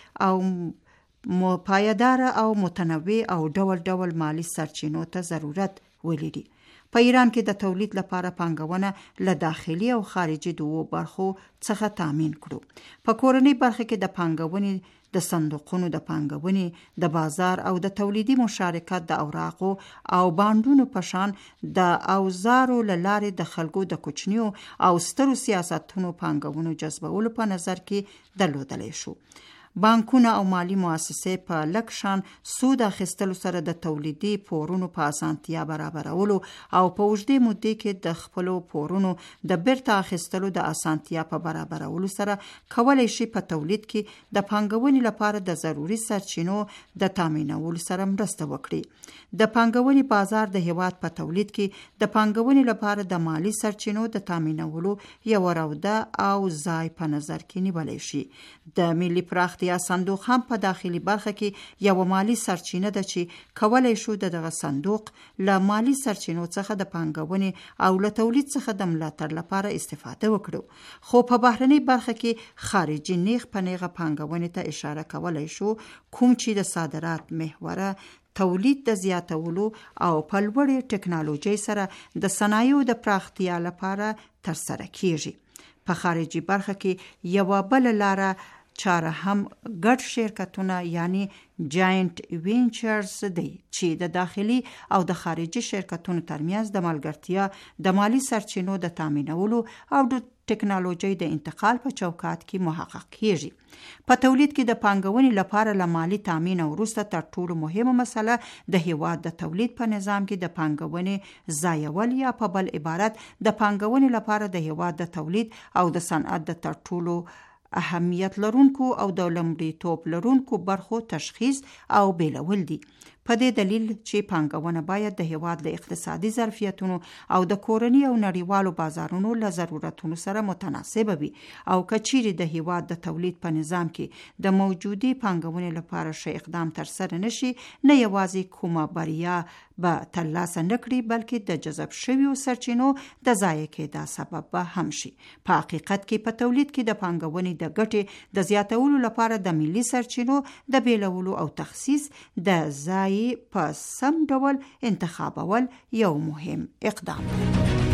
او مو پایدار او متنوع او ډول ډول مالی سرچینو ته ضرورت ولري. په ایران کې د تولید لپاره پانګونه له داخلي او خارجي دوو برخو څخه تامین کړو. په کورنۍ برخه کې د پانګونې د صندوقونو د پانګونې د بازار او د تولیدي مشارکت د اوراقو او بانډونو په شان د اوزارو له لارې د خلکو د کوچنیو او سترو سیاستونو پانګونو جذبولو په نظر کې درلودلی شو. بانکونه او مالی مؤسسې په لږ شان سود اخیستلو سره د تولیدي پورونو په اسانتیا برابرولو او په اوږدې مودې کې د خپلو پورونو د بیرته اخیستلو د اسانتیا په برابرولو سره کولی شي په تولید کې د پانګونې لپاره د ضروري سرچینو د تامینولو سره مرسته وکړي. د پانګونې بازار د هیواد په تولید کې د پانګونې لپاره د مالی سرچینو د تامینولو یو روده او ځای په نظر کې نیولی شي. د ملي پراختیا یا صندوق هم په داخلي برخه کې یو مالی سرچینه ده چې کولای شو دغه صندوق له مالی سرچینو څخه د پانګونې او له تولید څخه د ملاتړ لپاره استفاده وکړو. خو په بهرنۍ برخه کې خارجي نیغ په نیغه پانګونې ته اشاره کولای شو، کوم چې د صادرات محوره تولید د زیاتولو او په لوړې ټکنالوژۍ سره د صنایعو د پراختیا لپاره ترسره کیږي. په خارجي برخه کې یو بل لاره چاره هم ګډ شرکتونه یعنی جاینټ وینچرز دی چې د داخلي او د خارجي شرکتونو ترمنځ د ملګرتیا د مالی سرچینو د تامینولو او د ټکنالوژۍ د انتقال په چوکاټ کې محقق کیږي. په تولید کې د پانګونې لپاره له مالی تامین وروسته تر ټولو مهمه مسله د هیواد د تولید په نظام کې د پانګونې ځایول یا په بل عبارت د پانګونې لپاره د هیواد د تولید او د صنعت د تر ټولو اهمیت لرونکو او د لومړیتوب لرونکو برخو تشخیص او بیلول دي. په دې دلیل چې پانګونه باید د هیواد له اقتصادي ظرفیتونو او د کورنۍ او نړیوالو بازارونو له ضرورتونو سره متناسبه وي او که چیرې د هیواد د تولید په نظام کې د موجودي پانګونې لپاره ښه اقدام ترسره نشي، نه یوازې کومه بریا به ترلاسه نکړي بلکې د جذب شویو سرچینو د ضایع کېدا سبب به هم شي. په حقیقت کې په تولید کې د پانګونې د ګټې د زیاتولو لپاره د ملي سرچینو د بیلولو او تخصیص د ځای په سم ډول انتخابول یو مهم اقدام دی.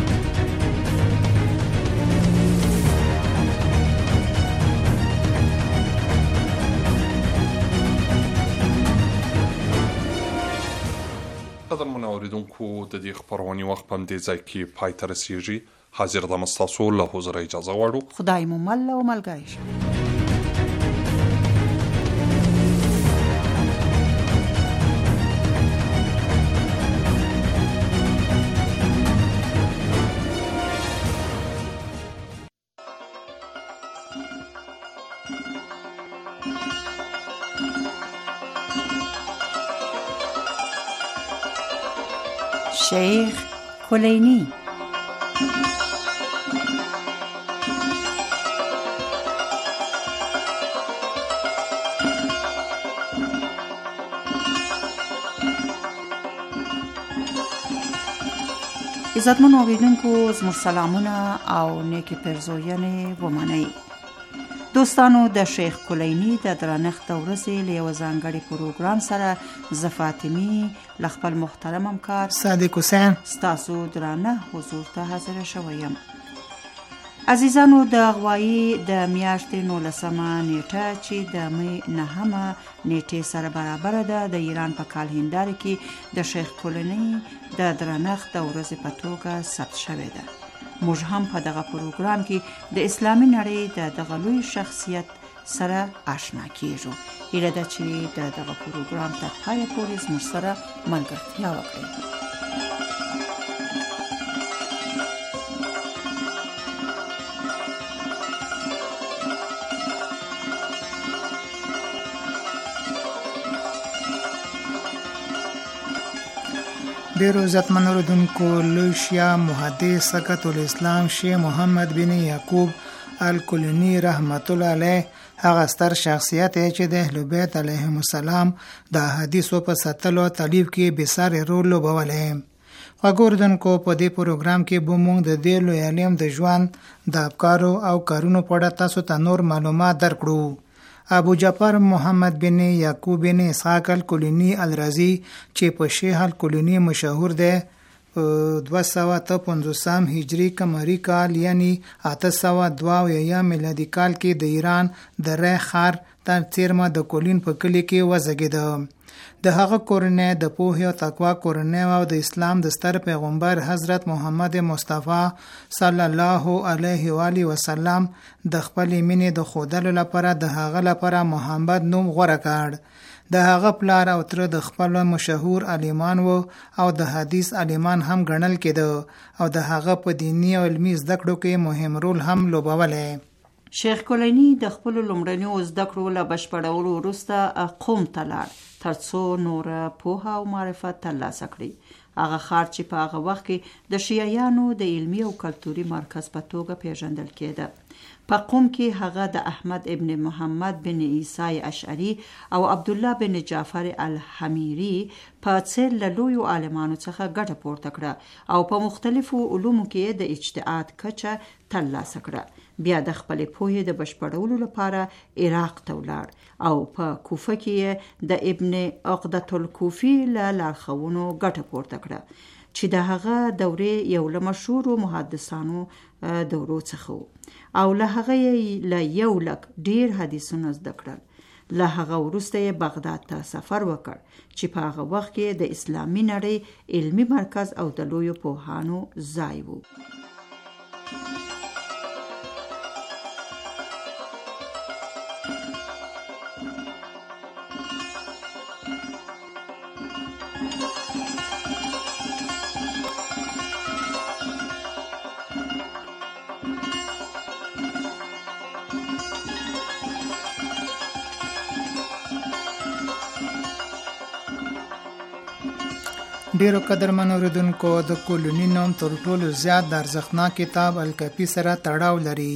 قدرمنو اوریدونکو، د دې خپرونې وخت په همدې ځای کې پای ته رسیږي. حاضر دم ستاسو له حضوره اجازه غواړو. خدای مو مل او ملګری شه. شیخ کلینی عزتمن اوریدونکو، زموږ سلامونه او نیکی پرزوینې ومنئ. دوستانو، د شیخ کلینی د درنښت د ورځې له یوه ځانګړي پروګرام سره زه فاطمي له خپل محترم همکار صادق حسین ستاسو درانه حضور ته حاضره شوی یم. عزیزانو، د غوایي د میاشتې نولسمه نیټه چې د می نهمه نیټې سره برابره ده، د ایران په کال هنداره کې د شیخ کلینی د درنښت د ورځې په توګه ثبت شوې ده. موږ هم په دغه پروګرام کې د اسلامي نړۍ د دغه لوی شخصیت سره آشنا کیږو. هیله ده چې د دغه پروګرام تر پایه پورې زموږ سره ملګرتیا وکړئ. ډیرو عزتمن اوریدونکو، لوی شیعه محدث سقط الاسلام شیخ محمد بن یعقوب الکلینی رحمت الله علیه هغه ستر شخصیت چې د اهل بیت علیهم السلام د احادیثو په ساتلو او تعلیف کې بسار رول لوبولی. غوردونکو په دې پروګرام کې به موږ د دې لوی عالم د ژوند د افکارو او کارونو په اړه تاسو ته نور معلومات درکړو. ابو جعفر محمد بن یعقوب بن اسحاق الکلینی الرازی چې په شیخ الکلینی مشهور دی دوه سوه اته پنځوسم هجری قمری کال یعنی اته سوه دوه اویا میلادي کال کې د ایران د ری ښار تر څیرمه د کولین په کلي کې وزګېده. د هغه کورنۍ د پوهې او تقوا کورنۍ او د اسلام د ستر پیغمبر حضرت محمد مصطفی صلی الله علیه و آله وسلم د خپل مینې د خودلو لپاره د هغه لپاره محمد نوم غوړه کړ. د هغه پلار او تر د خپل مشهور عالمان وو او د حدیث عالمان هم ګڼل کېده او د هغه په دینی او علمي زده کړو کې مهم رول هم لوبولی. شیخ کلینی د خپل لومړنیو زده کړو له بشپړولو وروسته قم ته لاړ ترڅو نور پوهه او معرفت ترلاسه کړي. هغه ښار چې په هغه وخت کې د شیعیانو د علمي او کلتوري مرکز په توګه پیژندل کېده. په قم کې هغه د احمد ابن محمد بن عیسی اشعری او عبد الله بن جعفر الحمیری په څېر له لویو عالمانو څخه ګټه پورته کړه او په مختلفو علومو کې د اجتهاد کچه ترلاسه کړه. بیا د خپلې پوهې د بشپړولو لپاره عراق ته ولاړ او په کوفه کې د ابن عقدة الکوفی له لارښوونو ګټه پورته کړه چې د هغه دورې یو له مشهورو محدثانو دورو څخه او له هغه یې له یو لک ډیر حدیثونه زده کړل. له هغه وروسته یې بغداد ته سفر وکړ چې په هغه وخت کې د اسلامي نړۍ علمي مرکز او د لویو پوهانو ځای و. ډیرو قدرمن اوریدونکو د کولونی نوم تر ټولو زیات د ارزښتناک کتاب الکافی سره تړاو لري.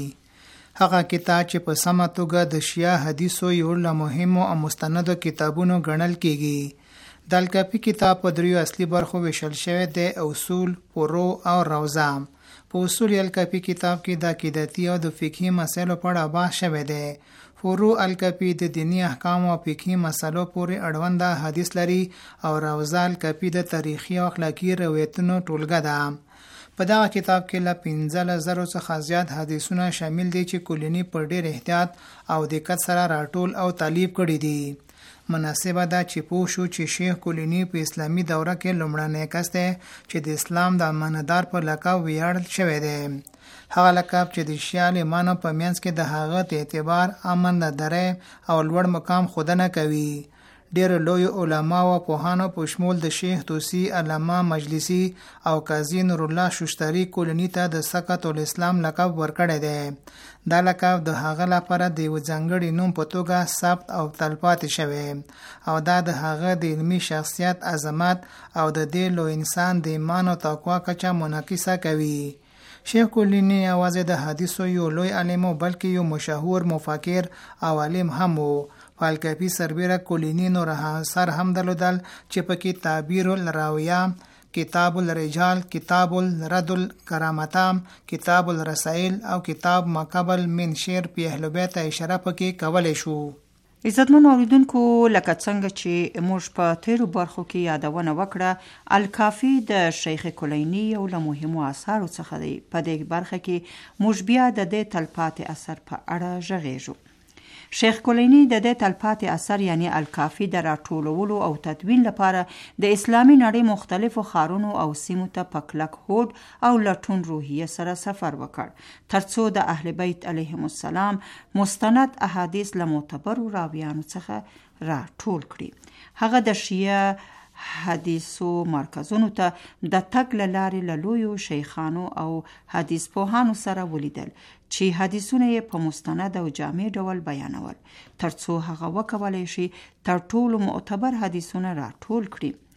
هغه کتاب چې په سمه توګه د شیعه حدیثو یو له مهمو او مستندو کتابونو ګڼل کیږي. د الکافی کتاب په دریو اصلي برخو ویشل شوی دی: اصول، فروع او روضه. په اصول الکافی کتاب کې د عقیدتي او د فقهي مسایلو په اړه بحث شوی دی. فروع الکافی د دینی احکام او فقهي مسلو پورې اړوند حدیث لري او روضه الکافی د تاریخي او اخلاقی روایتونو ټولګه ده. په دغه کتاب کې له پنځه زره څخه زیات حدیثونه شامل دي چې کلینی په ډېر احتیاط او دقت سره راټول او تالیف کړي دي. مناسبه ده چې پوه شو چې شیخ کلینی په اسلامي دوره کې لومړنی کس دی چې د اسلام د امانتدار په لقب ویاړل شوی دی. هغه لقب چې د شیعه عالمانو په منځ کې د هغه د اعتبار، امانتدارۍ او لوړ مقام ښودنه کوي. ډېر لوی علما او پوهانو په شمول د شیخ توسی، علامه مجلسی او قاضي نور الله ششتری کولینی ته د سقط الاسلام لقب ورکړی دی. دا لقب د هغه لپاره د یو ځانګړي نوم په توګه ثبت او تلپاتې شوی او دا د هغه د علمي شخصیت، عظمت او د دې لوی انسان د ایمان او تقوا کچه منعکسه کوي. شیخ کلینی یوازې د حدیثو یو لوی عالم بلکې یو مشهور مفکر او عالم هم و. په الکافی سربیره کلینی نور اثار هم درلودل چې پکې تعبیر الراویه، کتاب الرجال، کتاب الرد الکرامتام، کتاب الرسائل او کتاب ما قبل من شعر په اهل بیت اشاره پکې کولای شو. عزتمن اوریدونکو، لکه څنګه چې موږ په تیرو برخو کې یادونه وکړه، الکافی د شیخ کلینی یو له مهمو اثارو څخه دی. په دې برخه کې موږ بیا د دې تلپاتې اثر په اړه غږیږو. شیخ کلینی د دې تلپاتې اثر یعنی الکافی د راټولولو او تدوین لپاره د اسلامي نړۍ مختلفو ښارونو او سیمو ته په کلک هوډ او لټون روحیه سره سفر وکړ ترڅو د اهل بیت علیهم السلام مستند احادیث له معتبرو راویانو څخه راټول کړي. هغه د شیعه حدیثو مرکزونو ته د تګ له لارې له لویو شیخانو او حدیث پوهانو سره ولیدل چې حدیثونه یې په مستند او جامع ډول بیانول ترڅو هغه وکولای شي تر ټولو معتبر حدیثونه راټول کړي.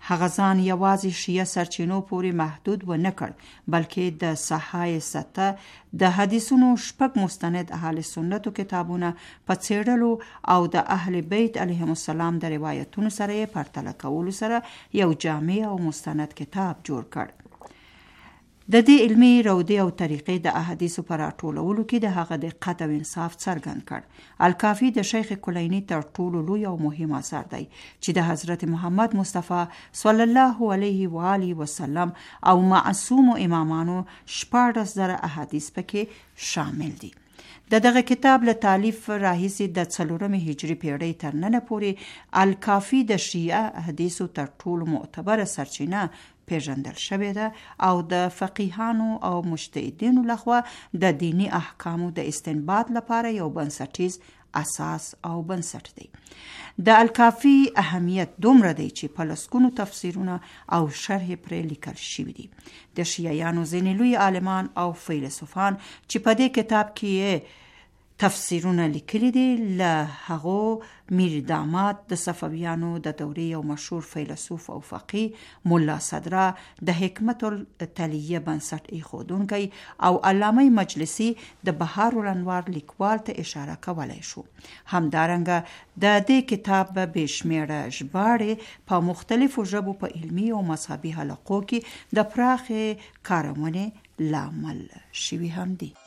هغه ځان یوازې شیعه سرچینو پورې محدود و نه کړ، بلکې د صحای سته د حدیثونو شپږ مستند اهل سنتو کتابونه په څېړلو او د اهل بیت علیهم السلام د روایتونو سره یې پرتله کولو سره یو جامع او مستند کتاب جوړ کړ. د دې علمي رودې او طریقې د احادیثو په راټولولو کې د هغه دقت او انصاف څرګند کړ. الکافي د شیخ کلینی تر ټولو لوی او مهم اثر دی چې د حضرت محمد مصطفی صلی الله علیه و آله وسلم او معصوم امامانو شپاړس زره احادیث پکې شامل دي. د دغه کتاب له تالیف راهیسې د څلورمې هجري پیړۍ تر ننه پورې الکافي د شیعه حدیثو تر ټولو معتبره سرچینه پیژندل شوې ده او د فقیهانو او مجتهدینو لخوا د دینی احکامو د استنباط لپاره یو بنسټیز اساس او بنسټ دی. د الکافي اهمیت دومره دی چې په لسګونو تفسیرونه او شرح پرې لیکل شوي دي. د شیعیانو ځینې لوی عالمان او فیلسوفان چې په دې کتاب کې تفسیرونه لیکلي دي، له هغو میر داماد د صفویانو د دورې یو مشهور فیلسوف او فقیه ملا صدرا، د حکمت التلیه بنسټ ایښودونکی او علامه مجلسی د بهار الانوار لیکوال ته اشاره کولی شو. همدارنګه د دې کتاب بې شمېره ژباړې په مختلفو ژبو په علمي او مذهبي حلقو کې د پراخې کارونې لامل شوي هم دي.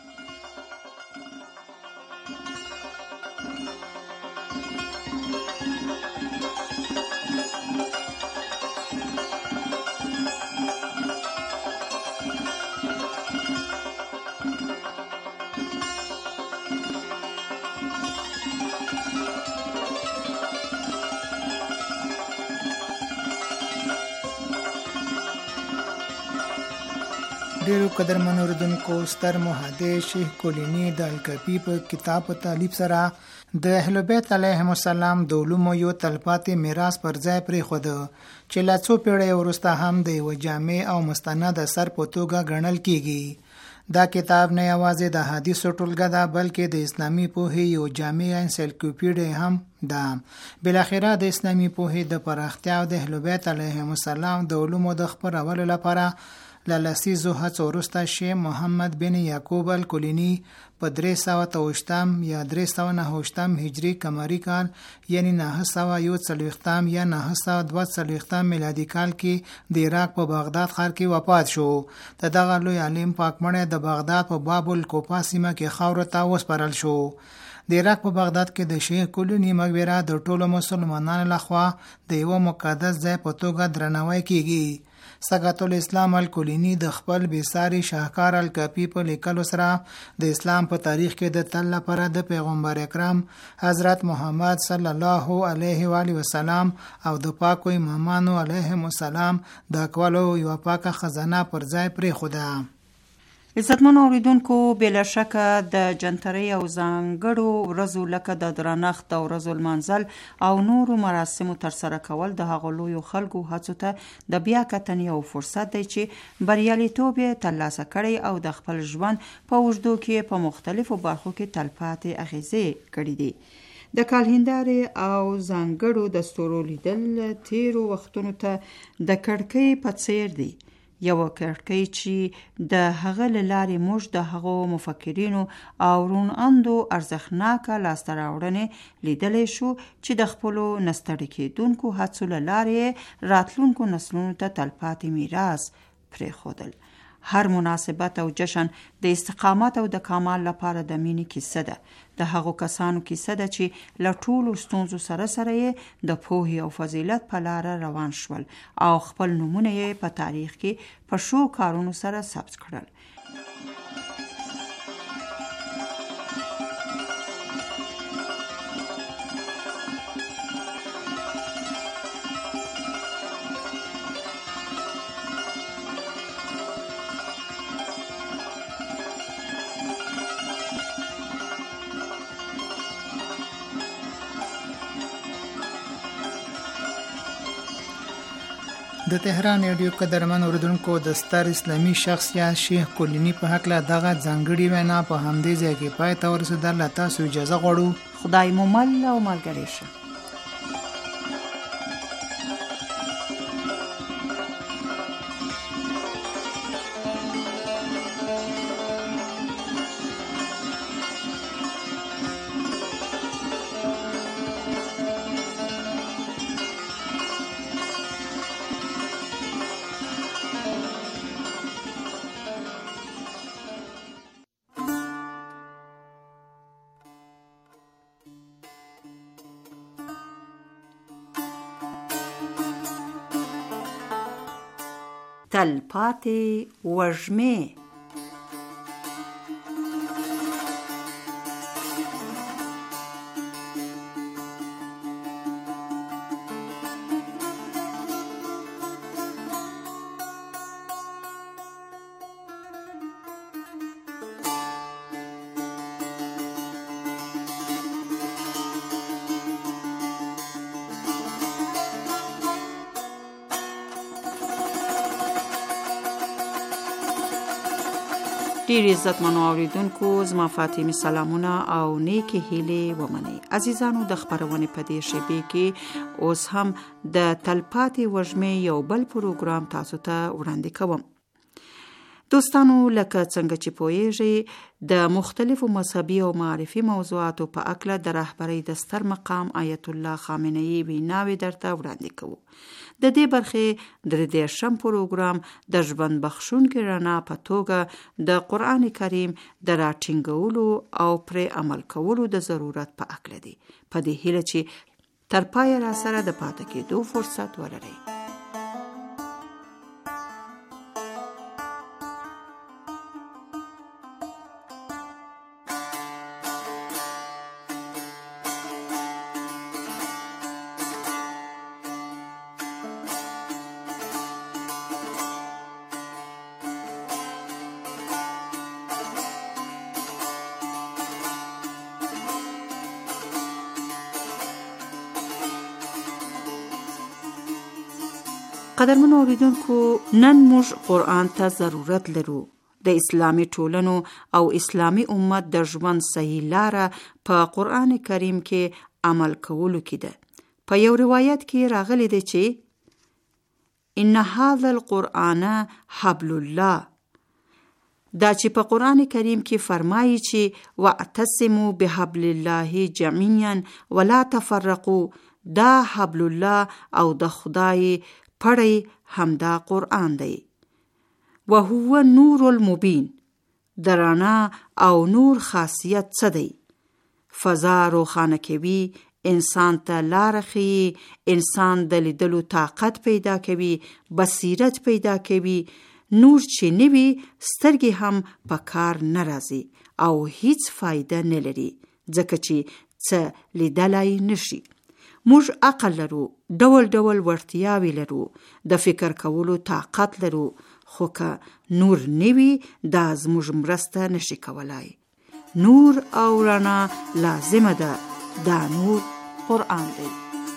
ډیرو قدرمنو اوریدونکو، ستر محدث شیخ کلینی د الکافي په کتاب په تالیف سره د اهل بیت علیهم السلام د علومو یو تلپاتې میراث پر ځای پرېښوده چې لا څو پیړۍ وروسته هم د یوه جامع او مستند اثر په توګه ګڼل کیږي. دا کتاب نه یوازې د حدیثو ټولګه ده، بلکې د اسلامي پوهې یو جامع انسایکلوپیډیا هم ده. بالاخره د اسلامي پوهې د پراختیا او د اهل بیت علیهم السلام د علومو د خپرولو لپاره له لسیزو هڅو وروسته شیخ محمد بن یعقوب الکلینی په درې سوه اته اویشتم یا درې سوه نهه اویشتم هجري قمري کال یعنی نهه سوه یو څلوېښتم یا نهه سوه دوه څلوېښتم میلادي کال کې د عراق په بغداد ښار کې وفات شو. د دغه لوی عالم پاکمړی د بغداد په باب الکوفه سیمه کې خاورو ته وسپارل شو. د عراق په بغداد کې د شیخ کلینی مقبره د ټولو مسلمانانو لخوا د یوه مقدس ځای په توګه درناوی کیږي. سقط الاسلام الکلینی د خپل بېساري شاهکار الکافي په لیکلو سره د اسلام په تاریخ کې د تل لپاره د پیغمبر اکرم حضرت محمد صلی الله علیه و آله وسلم او د پاکو امامانو علیهم السلام د اقوالو یوه پاکه خزانه پر ځای پرېښوده. عزتمنو اوریدونکو، بلا شکه د جنترۍ او ځانګړو ورځو لکه د درنښت او ورځو لمانځل او نورو مراسمو ترسره کول د هغو لویو خلکو هڅو ته د بیا کتنې یو فرصت دی چې بریالیتوب یې ترلاسه کړی او د خپل ژوند په اوږدو کې په مختلفو برخو کې تلپاتې اغیزې کړي دي. د کالهندارې او ځانګړو دستورو لیدل تیرو وختونو ته د کړکۍ په څیر دی، یو کړکۍ چې د هغه له لارې موږ د هغو مفکرینو او رون اندو ارزښتناکه لاسته راوړنې لیدلی شو چې د خپلو نستړي کېدونکو هڅو له لارې راتلونکو نسلونو ته تلپاتې میراث پرېښودل. هر مناسبت او جشن د استقامت او د کمال لپاره د مینې کیسه ده. د هغو کسانو کیسه ده چې له ټولو ستونزو سره سره یې د پوهې او فضیلت په لاره روان شول او خپل نومونه یې په تاریخ کې په ښو کارونو سره ثبت کړل. د تهران رادیو قدرمن اوریدونکو، د ستر اسلامي شخصیت شیخ کلینی په هکله دغه ځانګړې وینا په همدې ځای کې پای ته ورسېده. له تاسو اجازه غواړو. خدای مو مل او ملګری شه. تلپاتې وږمې. ډیر عزتمنو اوریدونکو، زما فاطمه سلامونه او نیکی هیلې ومنئ. عزیزانو، د خبرونې په دې شیبې کې اوس هم د تلپاتې وږمې یو بل پروګرام تاسو ته وړاندې کوم. دوستانو، لکه څنګه چې پوهیږئ، د مختلفو مذهبي او معرفي موضوعاتو په اکله د رهبرۍ د ستر مقام آیت الله خامنه ای ویناوې درته وړاندې کوو. د دې برخې د دیرشم پروګرام د ژوند بخښونکې رڼا په توګه د قرآن کریم د راټینګولو او پرې عمل کولو د ضرورت په اکله دی. په دې هیله چې تر پایه را سره د پاتې کېدو فرصت ولرئ. قدرمنو اوریدونکو، نن موږ قرآن ته ضرورت لرو. د اسلامي ټولنو او اسلامي امت د ژوند صحیح لاره په قرآن کریم کې عمل کولو کې ده. په یو روایت کې راغلی دی چې ان هذا القرآن حبل الله، دا چې په قرآن کریم کې فرمایي چې واعتصموا بحبل الله جميعا ولا تفرقوا، دا حبل الله او د خدای پړی همدا قرآن دی. وهو نور المبین، د رڼا او نور خاصیت څه دی؟ فضا روښانه کوي، انسان ته لاره ښیي، انسان د لیدلو طاقت پیدا کوي، بصیرت پیدا کوي. نور چې نه وي، سترګې هم په کار نه راځي او هیڅ فایده نه لري، ځکه چې څه لیدلای نشي. موږ عقل لرو، ډول ډول وړتیاوې لرو، د فکر کولو طاقت لرو، خو که نور نوي، دا زموږ مرسته نشي کولای. نور او رڼا لازمه ده، دا نور قرآن دی.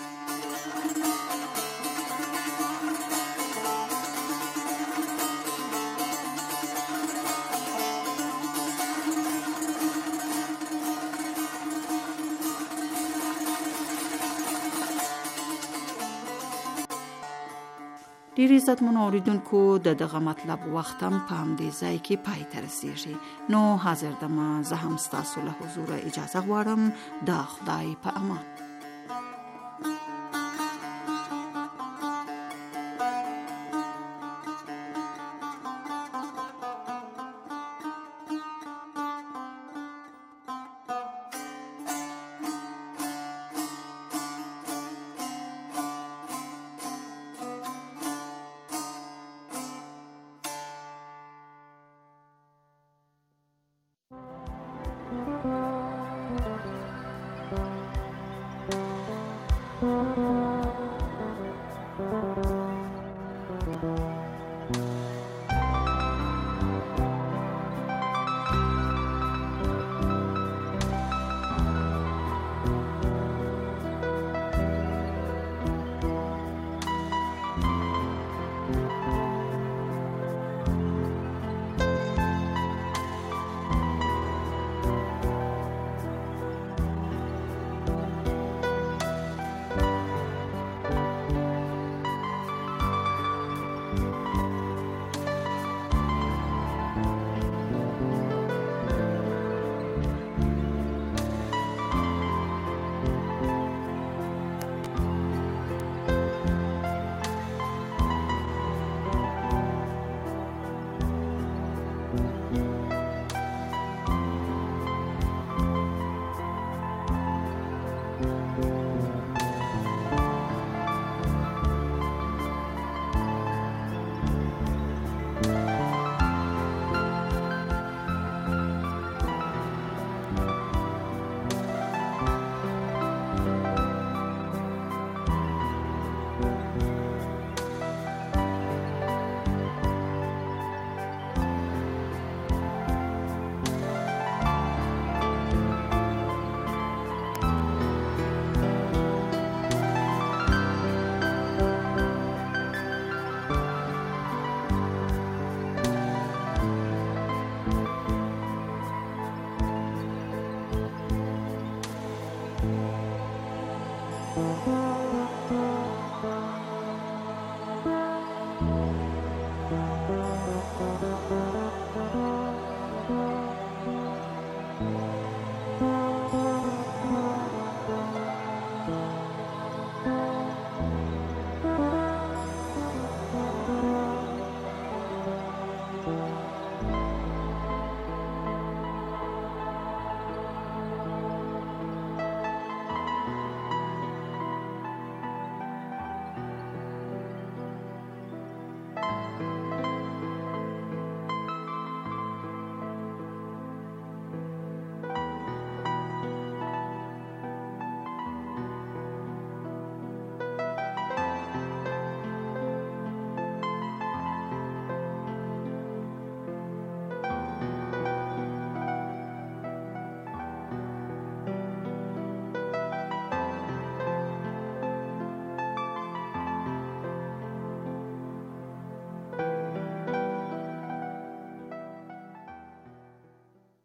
ډیر عزتمنو اوریدونکو، د دغه مطلب وخت هم په همدې ځای کې پای ته رسیږي. نو حاضر دمه زه هم ستاسو له حضوره اجازه غواړم. د خدای په امان. Thank you.